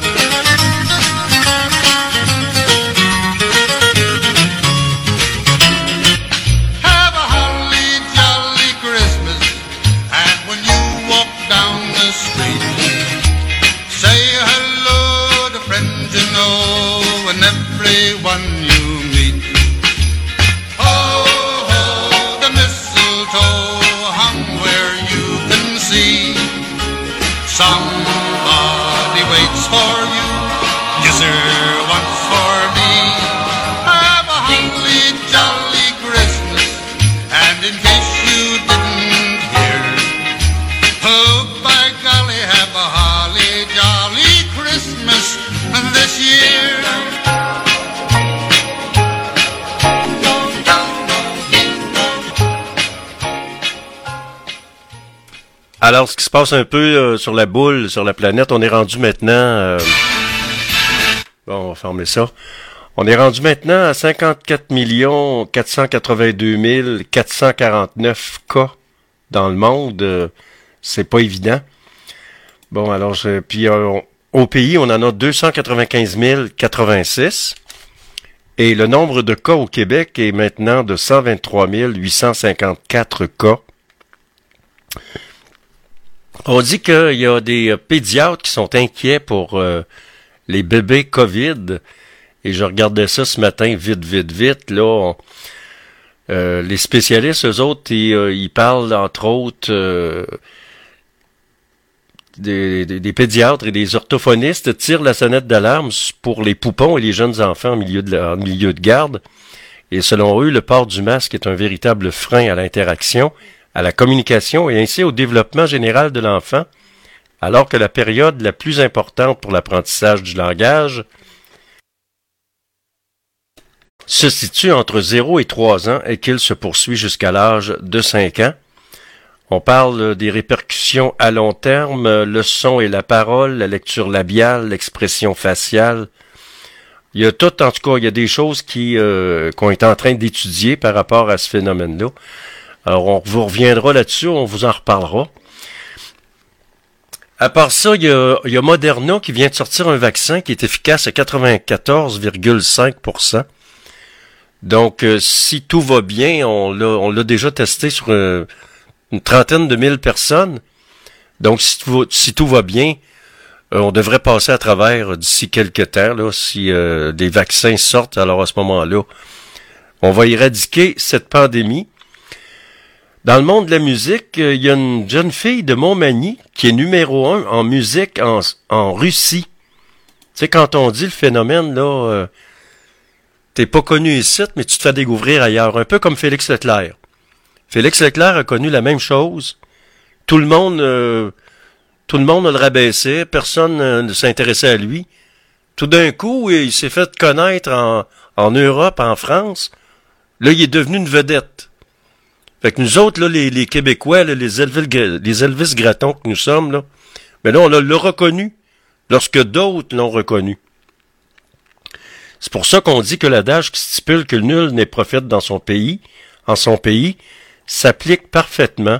Speaker 13: Everyone you meet. Oh, oh, the mistletoe hung where you can see. Somebody waits for you, yes sir, once for me. Have a holly jolly Christmas, and in case you didn't hear, oh by golly, have a holly jolly Christmas this year.
Speaker 1: Alors, ce qui se passe un peu sur la boule, sur la planète, on est rendu maintenant... Bon, on va fermer ça. On est rendu maintenant à 54 482 449 cas dans le monde. C'est pas évident. Bon, alors, puis au pays, on en a 295 086. Et le nombre de cas au Québec est maintenant de 123 854 cas. On dit qu'il y a des pédiatres qui sont inquiets pour les bébés COVID. Et je regardais ça ce matin, vite. Là, les spécialistes, eux autres, ils parlent, entre autres, des pédiatres et des orthophonistes tirent la sonnette d'alarme pour les poupons et les jeunes enfants en milieu de garde. Et selon eux, le port du masque est un véritable frein à l'interaction, à la communication et ainsi au développement général de l'enfant, alors que la période la plus importante pour l'apprentissage du langage se situe entre 0 et 3 ans et qu'il se poursuit jusqu'à l'âge de 5 ans. On parle des répercussions à long terme, le son et la parole, la lecture labiale, l'expression faciale. Il y a tout, en tout cas, il y a des choses qu'on est en train d'étudier par rapport à ce phénomène-là. Alors, on vous reviendra là-dessus, on vous en reparlera. À part ça, il y a Moderna qui vient de sortir un vaccin qui est efficace à 94,5%. Donc, si tout va bien, on l'a déjà testé sur une trentaine de mille personnes. Donc, si tout va bien, on devrait passer à travers d'ici quelques temps, là, si des vaccins sortent. Alors, à ce moment-là, on va éradiquer cette pandémie. Dans le monde de la musique, il y a une jeune fille de Montmagny qui est numéro 1 en musique en Russie. Tu sais, quand on dit le phénomène, là, t'es pas connu ici, mais tu te fais découvrir ailleurs. Un peu comme Félix Leclerc. Félix Leclerc a connu la même chose. Tout le monde le rabaissait, personne ne s'intéressait à lui. Tout d'un coup, il s'est fait connaître en Europe, en France. Là, il est devenu une vedette. Fait que nous autres, là, les Québécois, là, les Elvis Gratton que nous sommes, là, mais là, on l'a reconnu lorsque d'autres l'ont reconnu. C'est pour ça qu'on dit que l'adage qui stipule que nul n'est prophète en son pays, s'applique parfaitement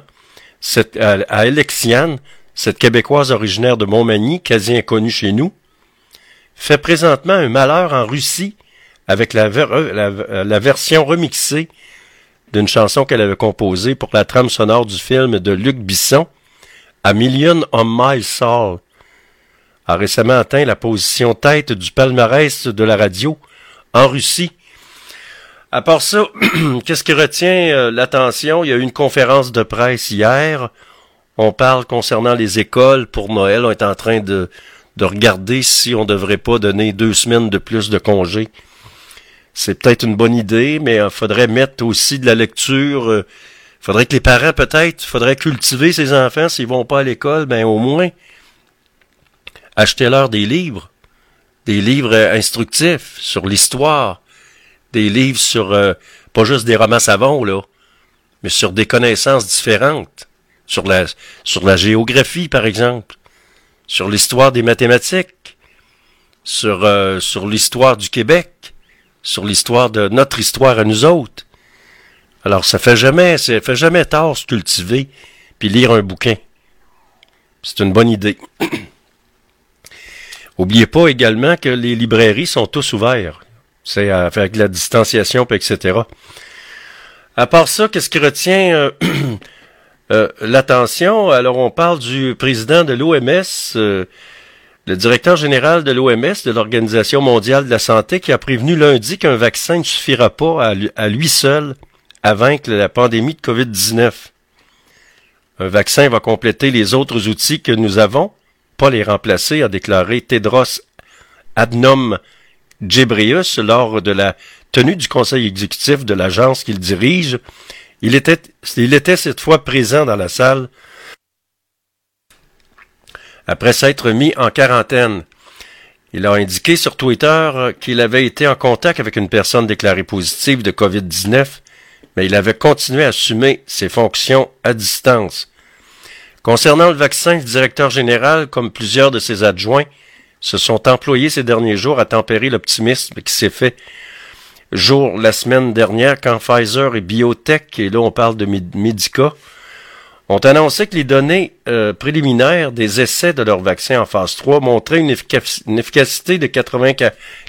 Speaker 1: à Alexiane, cette Québécoise originaire de Montmagny, quasi inconnue chez nous, fait présentement un malheur en Russie avec la version remixée d'une chanson qu'elle avait composée pour la trame sonore du film de Luc Bisson, A Million on My Soul, a récemment atteint la position tête du palmarès de la radio en Russie. À part ça, qu'est-ce qui retient l'attention? Il y a eu une conférence de presse hier. On parle concernant les écoles pour Noël. On est en train de regarder si on devrait pas donner 2 semaines de plus de congés. C'est peut-être une bonne idée, mais il faudrait mettre aussi de la lecture. Faudrait que les parents, faudrait cultiver ces enfants. S'ils vont pas à l'école, ben au moins, achetez-leur des livres instructifs sur l'histoire, des livres sur, pas juste des romans savons, là, mais sur des connaissances différentes, sur la géographie, par exemple, sur l'histoire des mathématiques, sur l'histoire du Québec, sur l'histoire de notre histoire à nous autres. Alors, ça fait jamais tard se cultiver puis lire un bouquin. C'est une bonne idée. Oubliez pas également que les librairies sont tous ouvertes. C'est avec la distanciation, etc. À part ça, qu'est-ce qui retient l'attention? Alors, on parle du président de l'OMS, le directeur général de l'OMS, de l'Organisation mondiale de la santé, qui a prévenu lundi qu'un vaccin ne suffira pas à lui seul à vaincre la pandémie de COVID-19. Un vaccin va compléter les autres outils que nous avons, pas les remplacer, a déclaré Tedros Adhanom Ghebreyesus lors de la tenue du conseil exécutif de l'agence qu'il dirige. Il était cette fois présent dans la salle après s'être mis en quarantaine. Il a indiqué sur Twitter qu'il avait été en contact avec une personne déclarée positive de COVID-19, mais il avait continué à assumer ses fonctions à distance. Concernant le vaccin, le directeur général, comme plusieurs de ses adjoints, se sont employés ces derniers jours à tempérer l'optimisme qui s'est fait jour la semaine dernière quand Pfizer et Biotech, et là on parle de Medica, ont annoncé que les données préliminaires des essais de leur vaccin en phase 3 montraient une efficacité de 90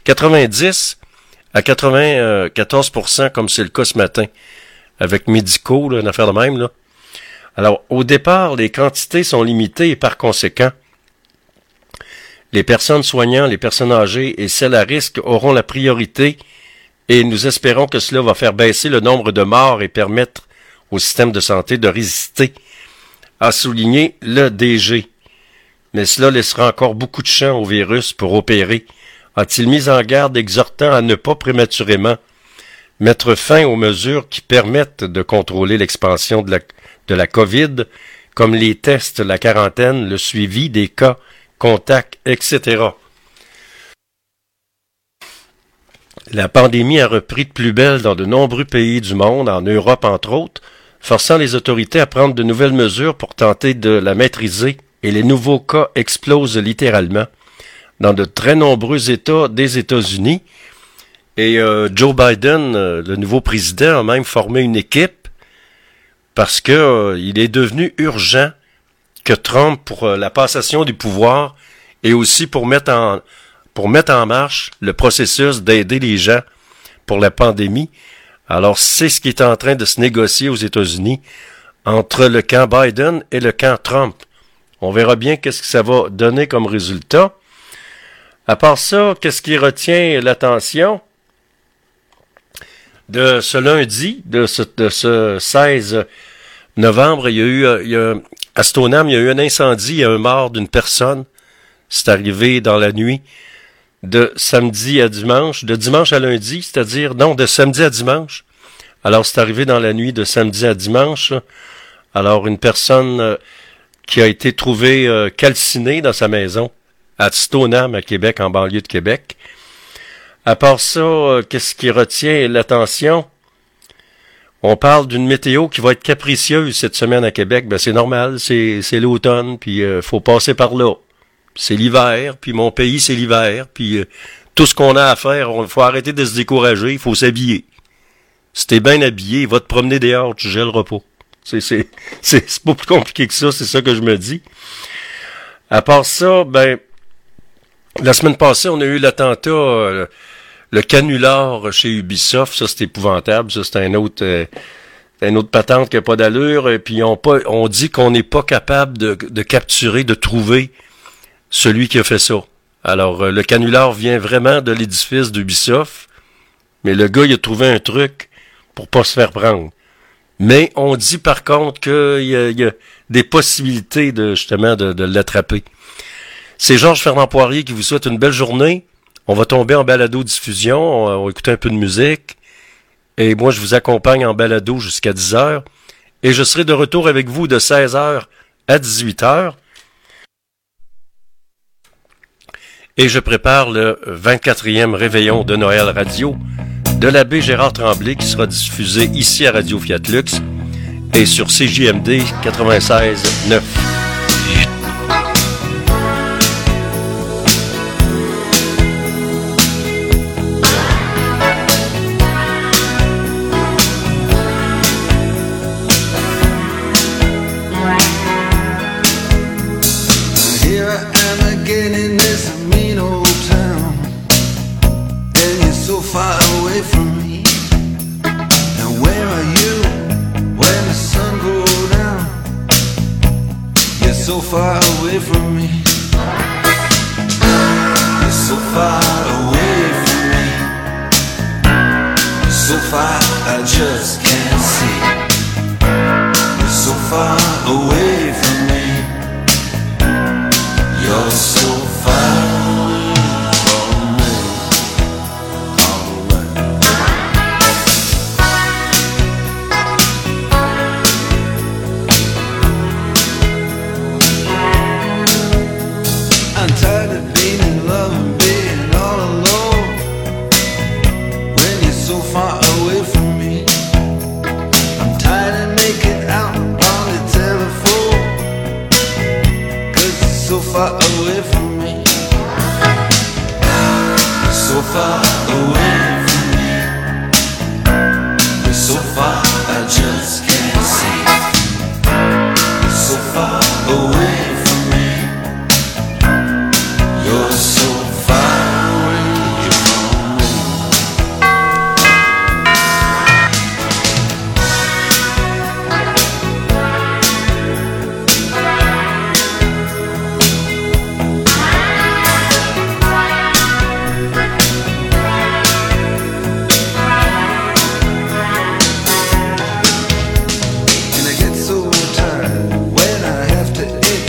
Speaker 1: à 94%, comme c'est le cas ce matin, avec Medico, là, une affaire de même, là. Alors, au départ, les quantités sont limitées et par conséquent, les personnes soignantes, les personnes âgées et celles à risque auront la priorité et nous espérons que cela va faire baisser le nombre de morts et permettre au système de santé de résister, a souligné le DG. Mais cela laissera encore beaucoup de champ au virus pour opérer, a-t-il mis en garde exhortant à ne pas prématurément mettre fin aux mesures qui permettent de contrôler l'expansion de la COVID, comme les tests, la quarantaine, le suivi des cas, contacts, etc. La pandémie a repris de plus belle dans de nombreux pays du monde, en Europe entre autres, forçant les autorités à prendre de nouvelles mesures pour tenter de la maîtriser, et les nouveaux cas explosent littéralement dans de très nombreux États des États-Unis. Et Joe Biden, le nouveau président, a même formé une équipe parce que il est devenu urgent que Trump, pour la passation du pouvoir et aussi pour mettre en marche le processus d'aider les gens pour la pandémie. Alors, c'est ce qui est en train de se négocier aux États-Unis entre le camp Biden et le camp Trump. On verra bien qu'est-ce que ça va donner comme résultat. À part ça, qu'est-ce qui retient l'attention de ce lundi, de ce 16 novembre? Il y a eu, à Stoneham, il y a eu un incendie, il y a un mort d'une personne. C'est arrivé dans la nuit de samedi à dimanche, de dimanche à lundi, c'est-à-dire, non, de samedi à dimanche. Alors, c'est arrivé dans la nuit de samedi à dimanche. Alors, une personne qui a été trouvée calcinée dans sa maison à Stoneham, à Québec, en banlieue de Québec. À part ça, qu'est-ce qui retient l'attention? On parle d'une météo qui va être capricieuse cette semaine à Québec. Ben, c'est normal, c'est l'automne, puis faut passer par là. C'est l'hiver, puis mon pays, c'est l'hiver, puis tout ce qu'on a à faire, il faut arrêter de se décourager, il faut s'habiller. Si t'es bien habillé, va te promener dehors, tu gèleras pas. C'est pas plus compliqué que ça, c'est ça que je me dis. À part ça, ben, la semaine passée, on a eu l'attentat, le canular chez Ubisoft. Ça, c'est épouvantable. Ça, c'est un autre patente qui n'a pas d'allure. Et puis, on dit qu'on n'est pas capable de capturer, de trouver celui qui a fait ça. Alors, le canular vient vraiment de l'édifice d'Ubisoft. Mais le gars, il a trouvé un truc pour pas se faire prendre. Mais on dit par contre qu'il y a des possibilités justement de l'attraper. C'est Georges Fernand Poirier qui vous souhaite une belle journée. On va tomber en balado-diffusion, on va écouter un peu de musique. Et moi, je vous accompagne en balado jusqu'à 10h. Et je serai de retour avec vous de 16h à 18h. Et je prépare le 24e réveillon de Noël Radio de l'abbé Gérard Tremblay qui sera diffusé ici à Radio Fiat Lux et sur CJMD 96.9.
Speaker 14: So far away from me. You're so far away from me. So far I just can't see. You're so far away from me. You're so far from me. I'm tired of being in love and being all alone when you're so far away from me. I'm tired of making out on the telephone 'cause you're so far away from me. You're so far away from me. You're so far I just can't see. You're so far away from me. You're so far away from me. And I get so tired when I have to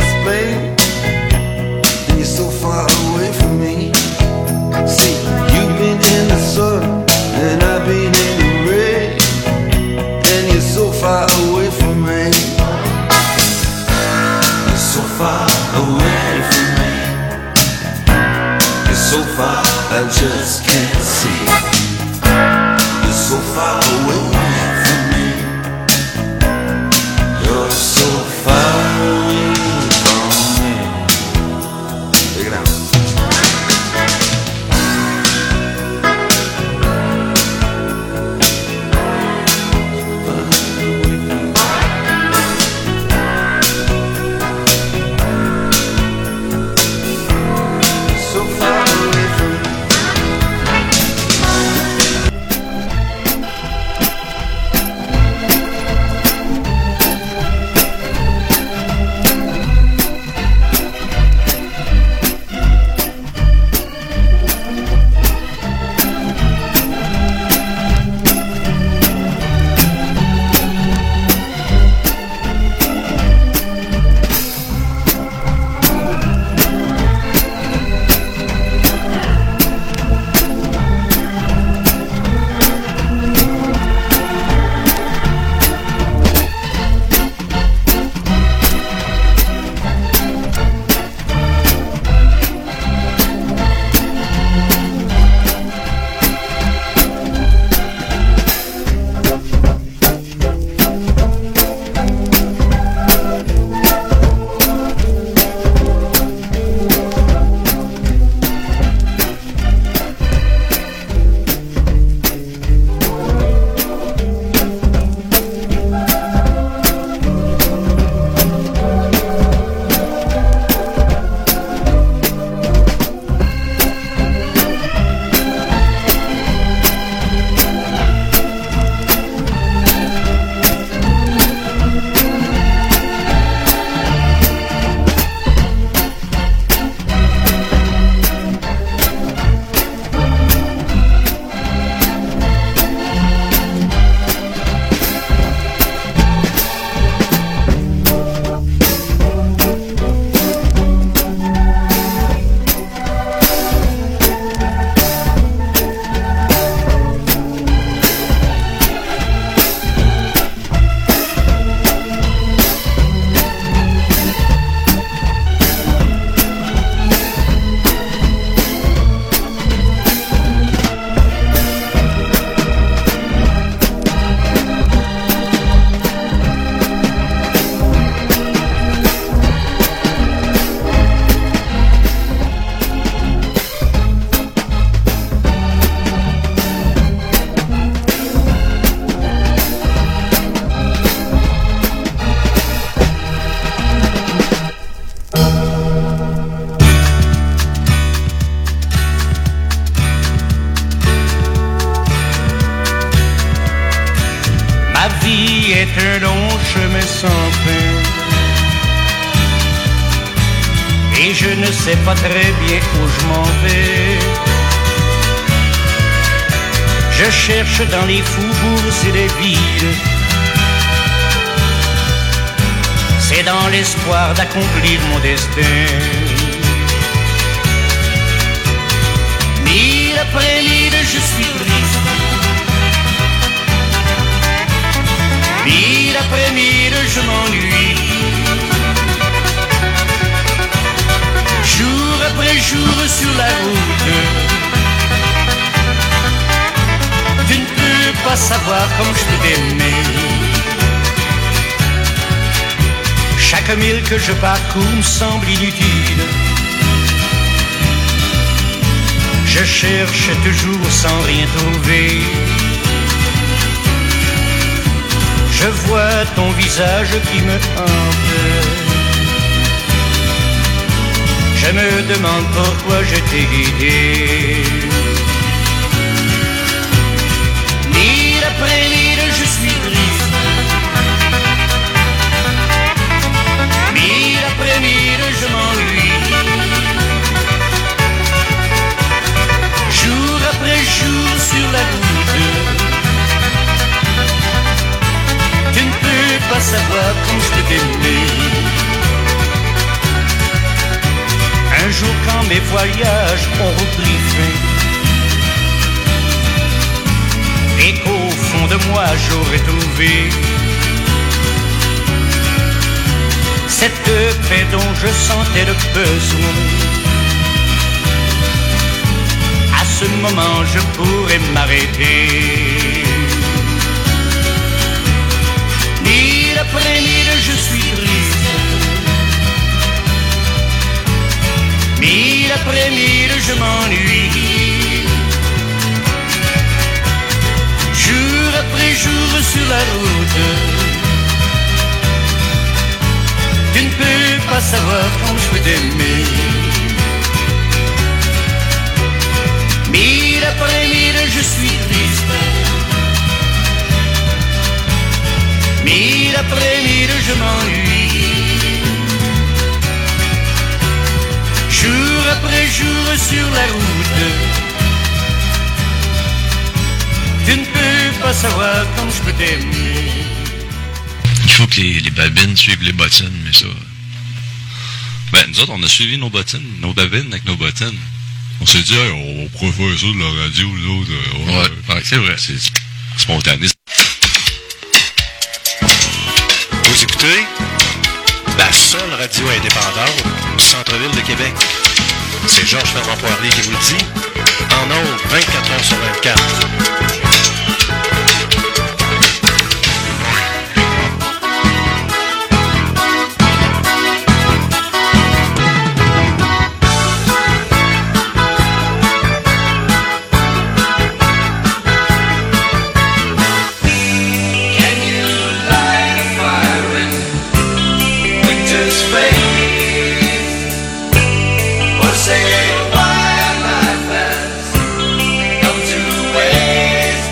Speaker 15: je ne sais pas très bien où je m'en vais. Je cherche dans les faubourgs et les villes. C'est dans l'espoir d'accomplir mon destin. Mille après mille, je suis triste. Mille après mille, je m'ennuie. Jour après jour sur la route, tu ne peux pas savoir comme je peux t'aimer. Chaque mille que je parcours me semble inutile. Je cherche toujours sans rien trouver. Je vois ton visage qui me hante. Je me demande pourquoi je t'ai guidé. Mille après mille, je suis triste. Mille après mille, je m'ennuie. Jour après jour sur la route, tu ne peux pas savoir comme je peux t'aimer. Un jour quand mes voyages ont repris fin et qu'au fond de moi j'aurais trouvé cette paix dont je sentais le besoin, à ce moment je pourrais m'arrêter. Mille après mille, je suis triste. Mille après mille, je m'ennuie. Jour après jour sur la route, tu ne peux pas savoir comme je peux t'aimer. Mille après mille, je suis triste. Mille après mille, je m'ennuie. Jour après jour sur la route, tu ne peux pas savoir comme je peux t'aimer.
Speaker 2: Il faut que les babines suivent les bottines, mais ça... Ben, nous autres, on a suivi nos bottines, nos babines avec nos bottines. On s'est dit, hey, on pourrait faire ça de la radio, nous autres. Ouais, c'est vrai. C'est spontané.
Speaker 5: Vous écoutez la seule radio indépendante du centre-ville de Québec. C'est Georges Fernand Poirier qui vous le dit. En ondes, 24 heures sur 24.
Speaker 4: Say why life has come to waste.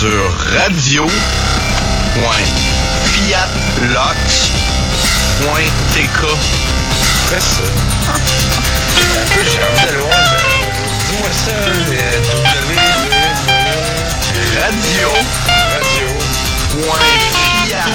Speaker 16: sur radio.fiatlox.tk.
Speaker 17: Fais ça. Un peu, j'ai envie d'aller voir. Dis-moi ça,
Speaker 16: radio.fiatlox.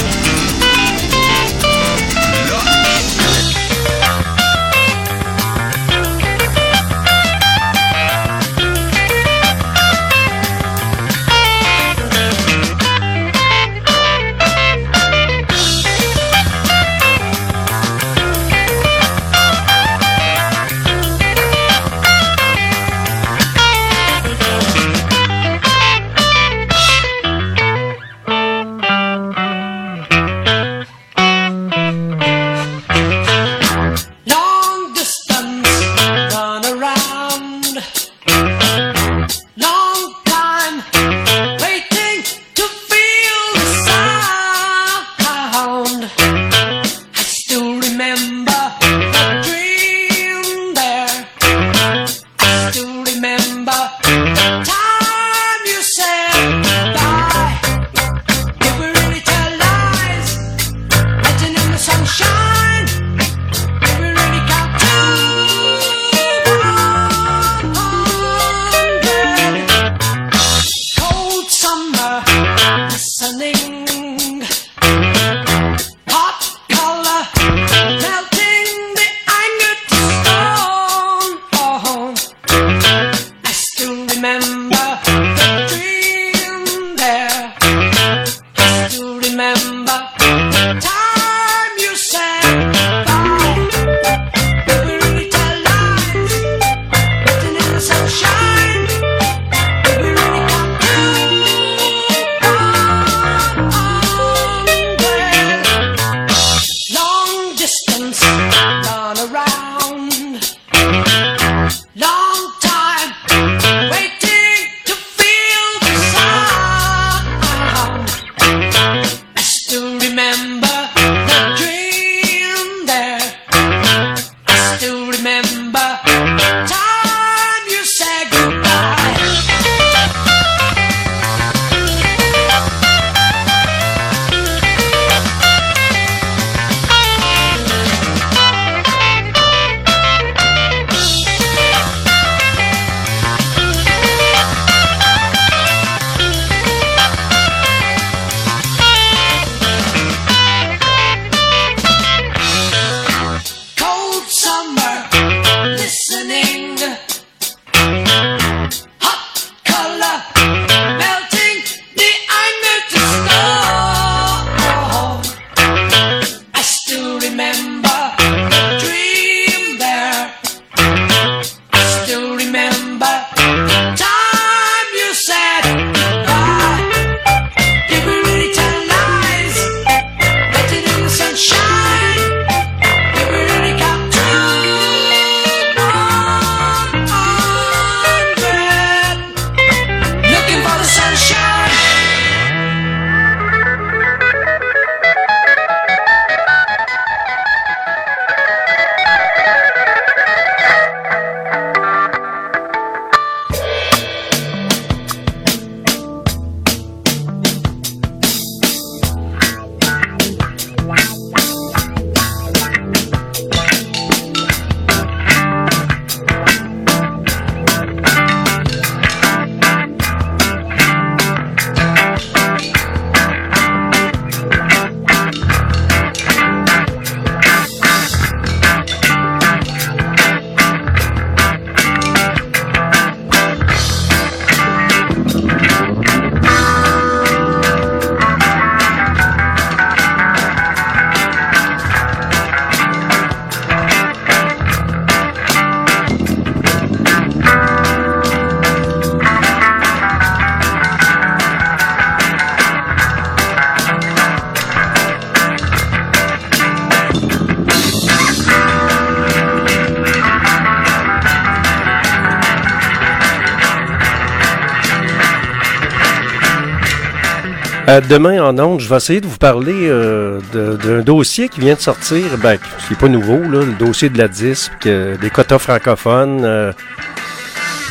Speaker 1: Demain en ondes, je vais essayer de vous parler d'un dossier qui vient de sortir, qui n'est pas nouveau, là, le dossier de la DISP, des quotas francophones.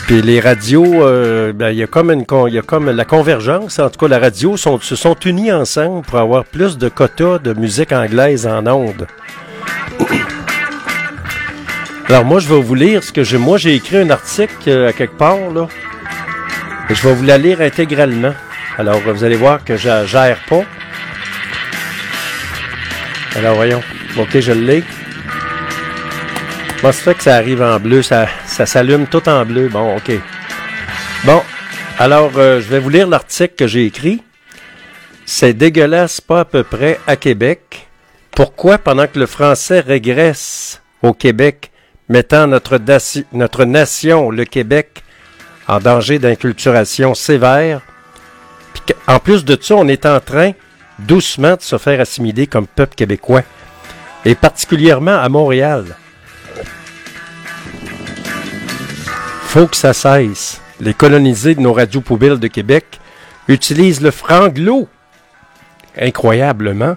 Speaker 1: Puis les radios, il y a comme la convergence. En tout cas, la radio se sont unis ensemble pour avoir plus de quotas de musique anglaise en ondes. Alors moi, je vais vous lire ce que j'ai écrit un article à quelque part, là. Et je vais vous la lire intégralement. Alors, vous allez voir que je gère pas. Alors, voyons. OK, je l'ai. Moi, ça fait que ça arrive en bleu. Ça s'allume tout en bleu. Bon, OK. Bon, alors, je vais vous lire l'article que j'ai écrit. C'est dégueulasse pas à peu près à Québec. Pourquoi, pendant que le français régresse au Québec, mettant notre nation, le Québec, en danger d'inculturation sévère, puis en plus de ça, on est en train, doucement, de se faire assimiler comme peuple québécois, et particulièrement à Montréal. Faut que ça cesse. Les colonisés de nos radios poubelles de Québec utilisent le franglo, incroyablement.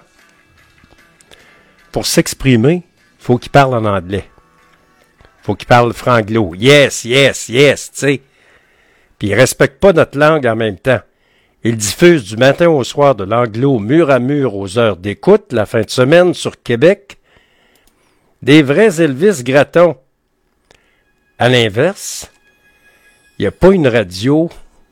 Speaker 1: Pour s'exprimer, faut qu'ils parlent en anglais. Faut qu'ils parlent franglo. Yes, yes, yes, tu sais. Puis ils respectent pas notre langue en même temps. Ils diffusent du matin au soir de l'anglo mur à mur aux heures d'écoute la fin de semaine sur Québec. Des vrais Elvis Gratton. À l'inverse, il n'y a pas une radio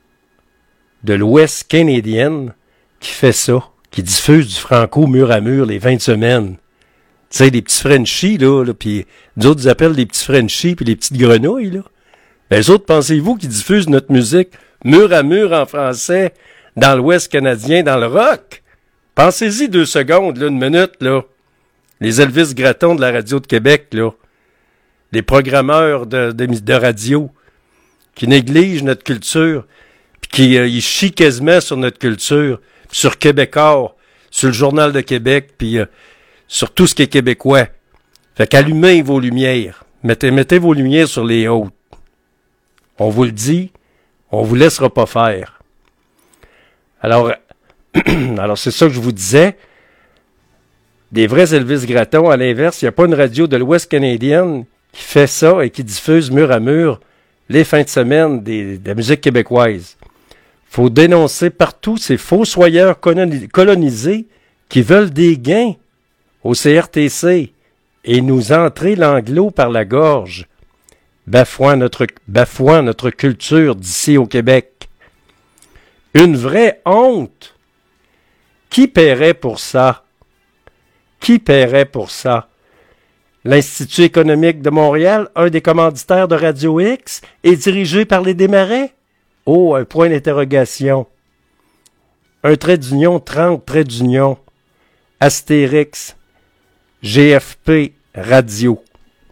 Speaker 1: de l'Ouest canadienne qui fait ça, qui diffuse du franco mur à mur les 20 semaines. Tu sais, les petits Frenchies, là puis nous autres, ils appellent les petits Frenchies puis les petites grenouilles, là. Les autres, pensez-vous qu'ils diffusent notre musique mur à mur en français dans l'Ouest canadien, dans le rock? Pensez-y 2 secondes, là, 1 minute, là. Les Elvis Gratton de la radio de Québec, là. Les programmeurs de radio qui négligent notre culture puis qui ils chient quasiment sur notre culture, sur Québécois, sur le Journal de Québec, puis sur tout ce qui est québécois. Fait qu'allumez vos lumières. Mettez vos lumières sur les hautes. On vous le dit, on vous laissera pas faire. Alors c'est ça que je vous disais. Des vrais Elvis Gratton, à l'inverse, il n'y a pas une radio de l'Ouest canadienne qui fait ça et qui diffuse mur à mur les fins de semaine de la musique québécoise. Faut dénoncer partout ces fossoyeurs colonisés qui veulent des gains au CRTC et nous entrer l'anglo par la gorge, bafouant notre culture d'ici au Québec. Une vraie honte. Qui paierait pour ça? Qui paierait pour ça? L'Institut économique de Montréal, un des commanditaires de Radio X, est dirigé par les Desmarais? Oh, un point d'interrogation. Un trait d'union, 30 traits d'union. Astérix. GFP Radio.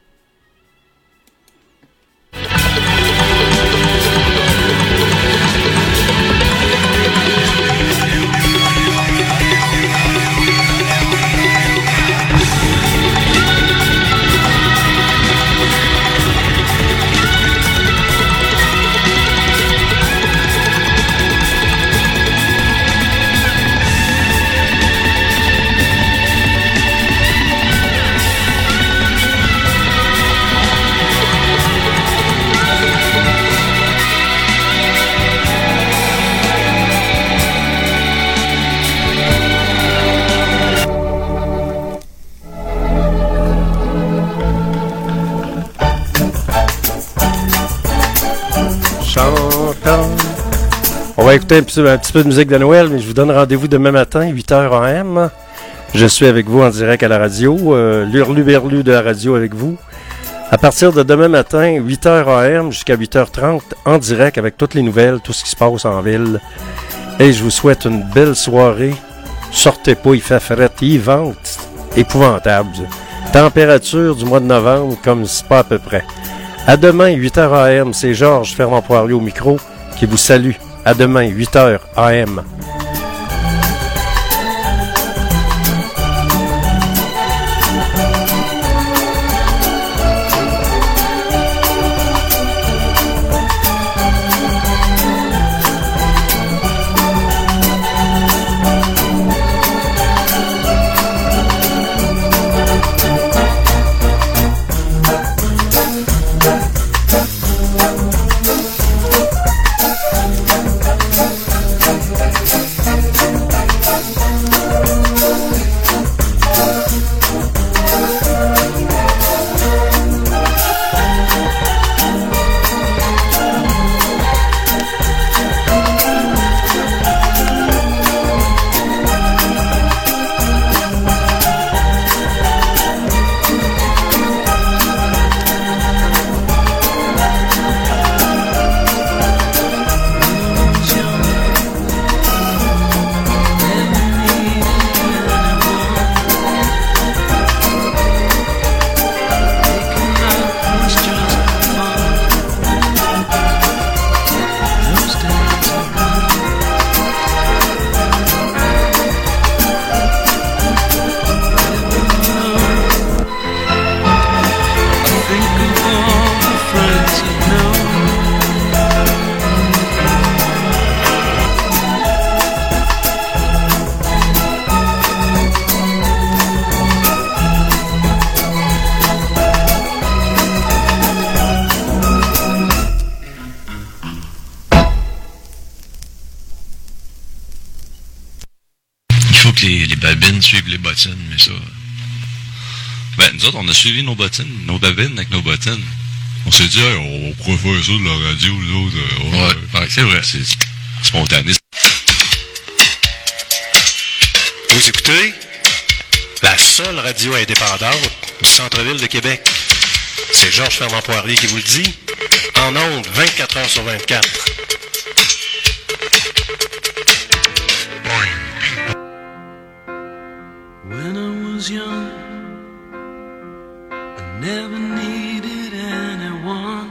Speaker 1: On va écouter un petit peu de musique de Noël, mais je vous donne rendez-vous demain matin, 8h AM. Je suis avec vous en direct à la radio, l'hurlu-berlu de la radio avec vous. À partir de demain matin, 8h AM jusqu'à 8h30, en direct avec toutes les nouvelles, tout ce qui se passe en ville. Et je vous souhaite une belle soirée. Sortez pas, il fait fret, il vente. Épouvantable. Température du mois de novembre, comme c'est pas à peu près. À demain, 8h AM, c'est Georges Fermand-Poirier au micro qui vous salue. À demain, 8h AM.
Speaker 2: que les babines suivent les bottines, mais ça... Ben, nous autres, on a suivi nos babines avec nos bottines. On s'est dit, hey, on pourrait faire ça de la radio, nous autres. Ouais, c'est vrai. C'est spontané.
Speaker 5: Vous écoutez la seule radio indépendante du centre-ville de Québec. C'est Georges Fernand Poirier qui vous le dit. En ondes, 24 heures sur 24.
Speaker 4: When I was young, I never needed anyone,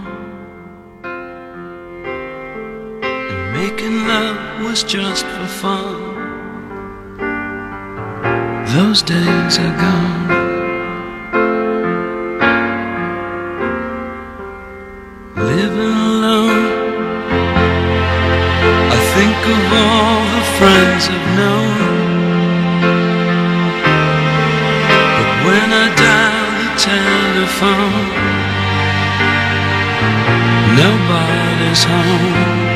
Speaker 4: and making love was just for fun. Those days are gone. Living alone, I think of all the friends I've known. But when I dial the telephone, nobody's home.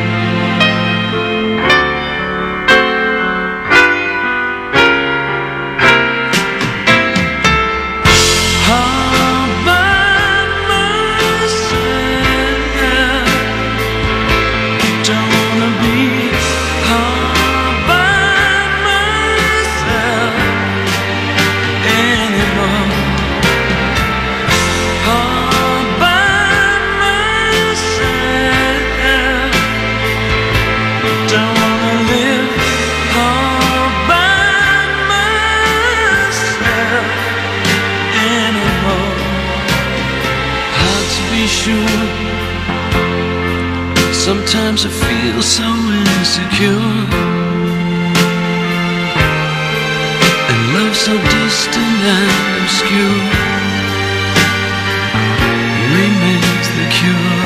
Speaker 4: Sometimes I feel so insecure, and love so distant and obscure remains the cure.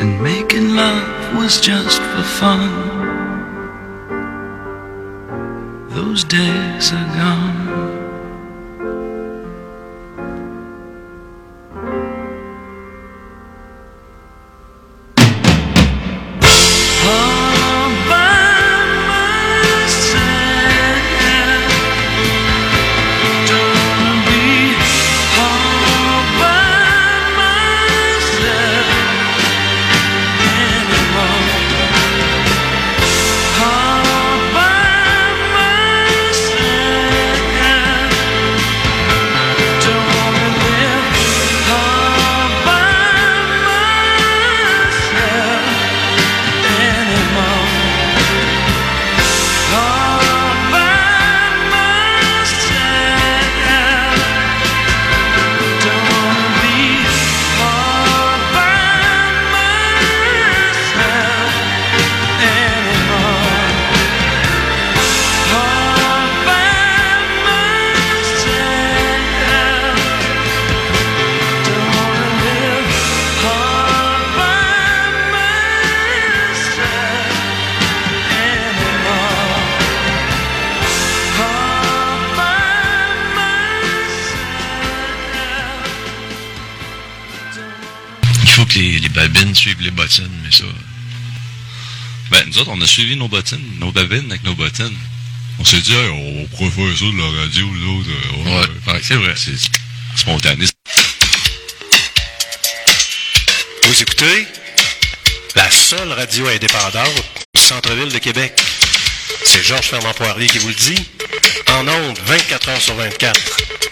Speaker 14: and making love was just for fun. Those days are gone.
Speaker 2: Les babines suivent les bottines, mais ça... Ben, nous autres, on a suivi nos bottines, nos babines avec nos bottines. On s'est dit, hey, on pourrait faire ça de la radio, nous autres. Ouais, c'est vrai, c'est spontané.
Speaker 5: Vous écoutez la seule radio indépendante du centre-ville de Québec. C'est Georges Fernand Poirier qui vous le dit. En ondes, 24 heures sur 24.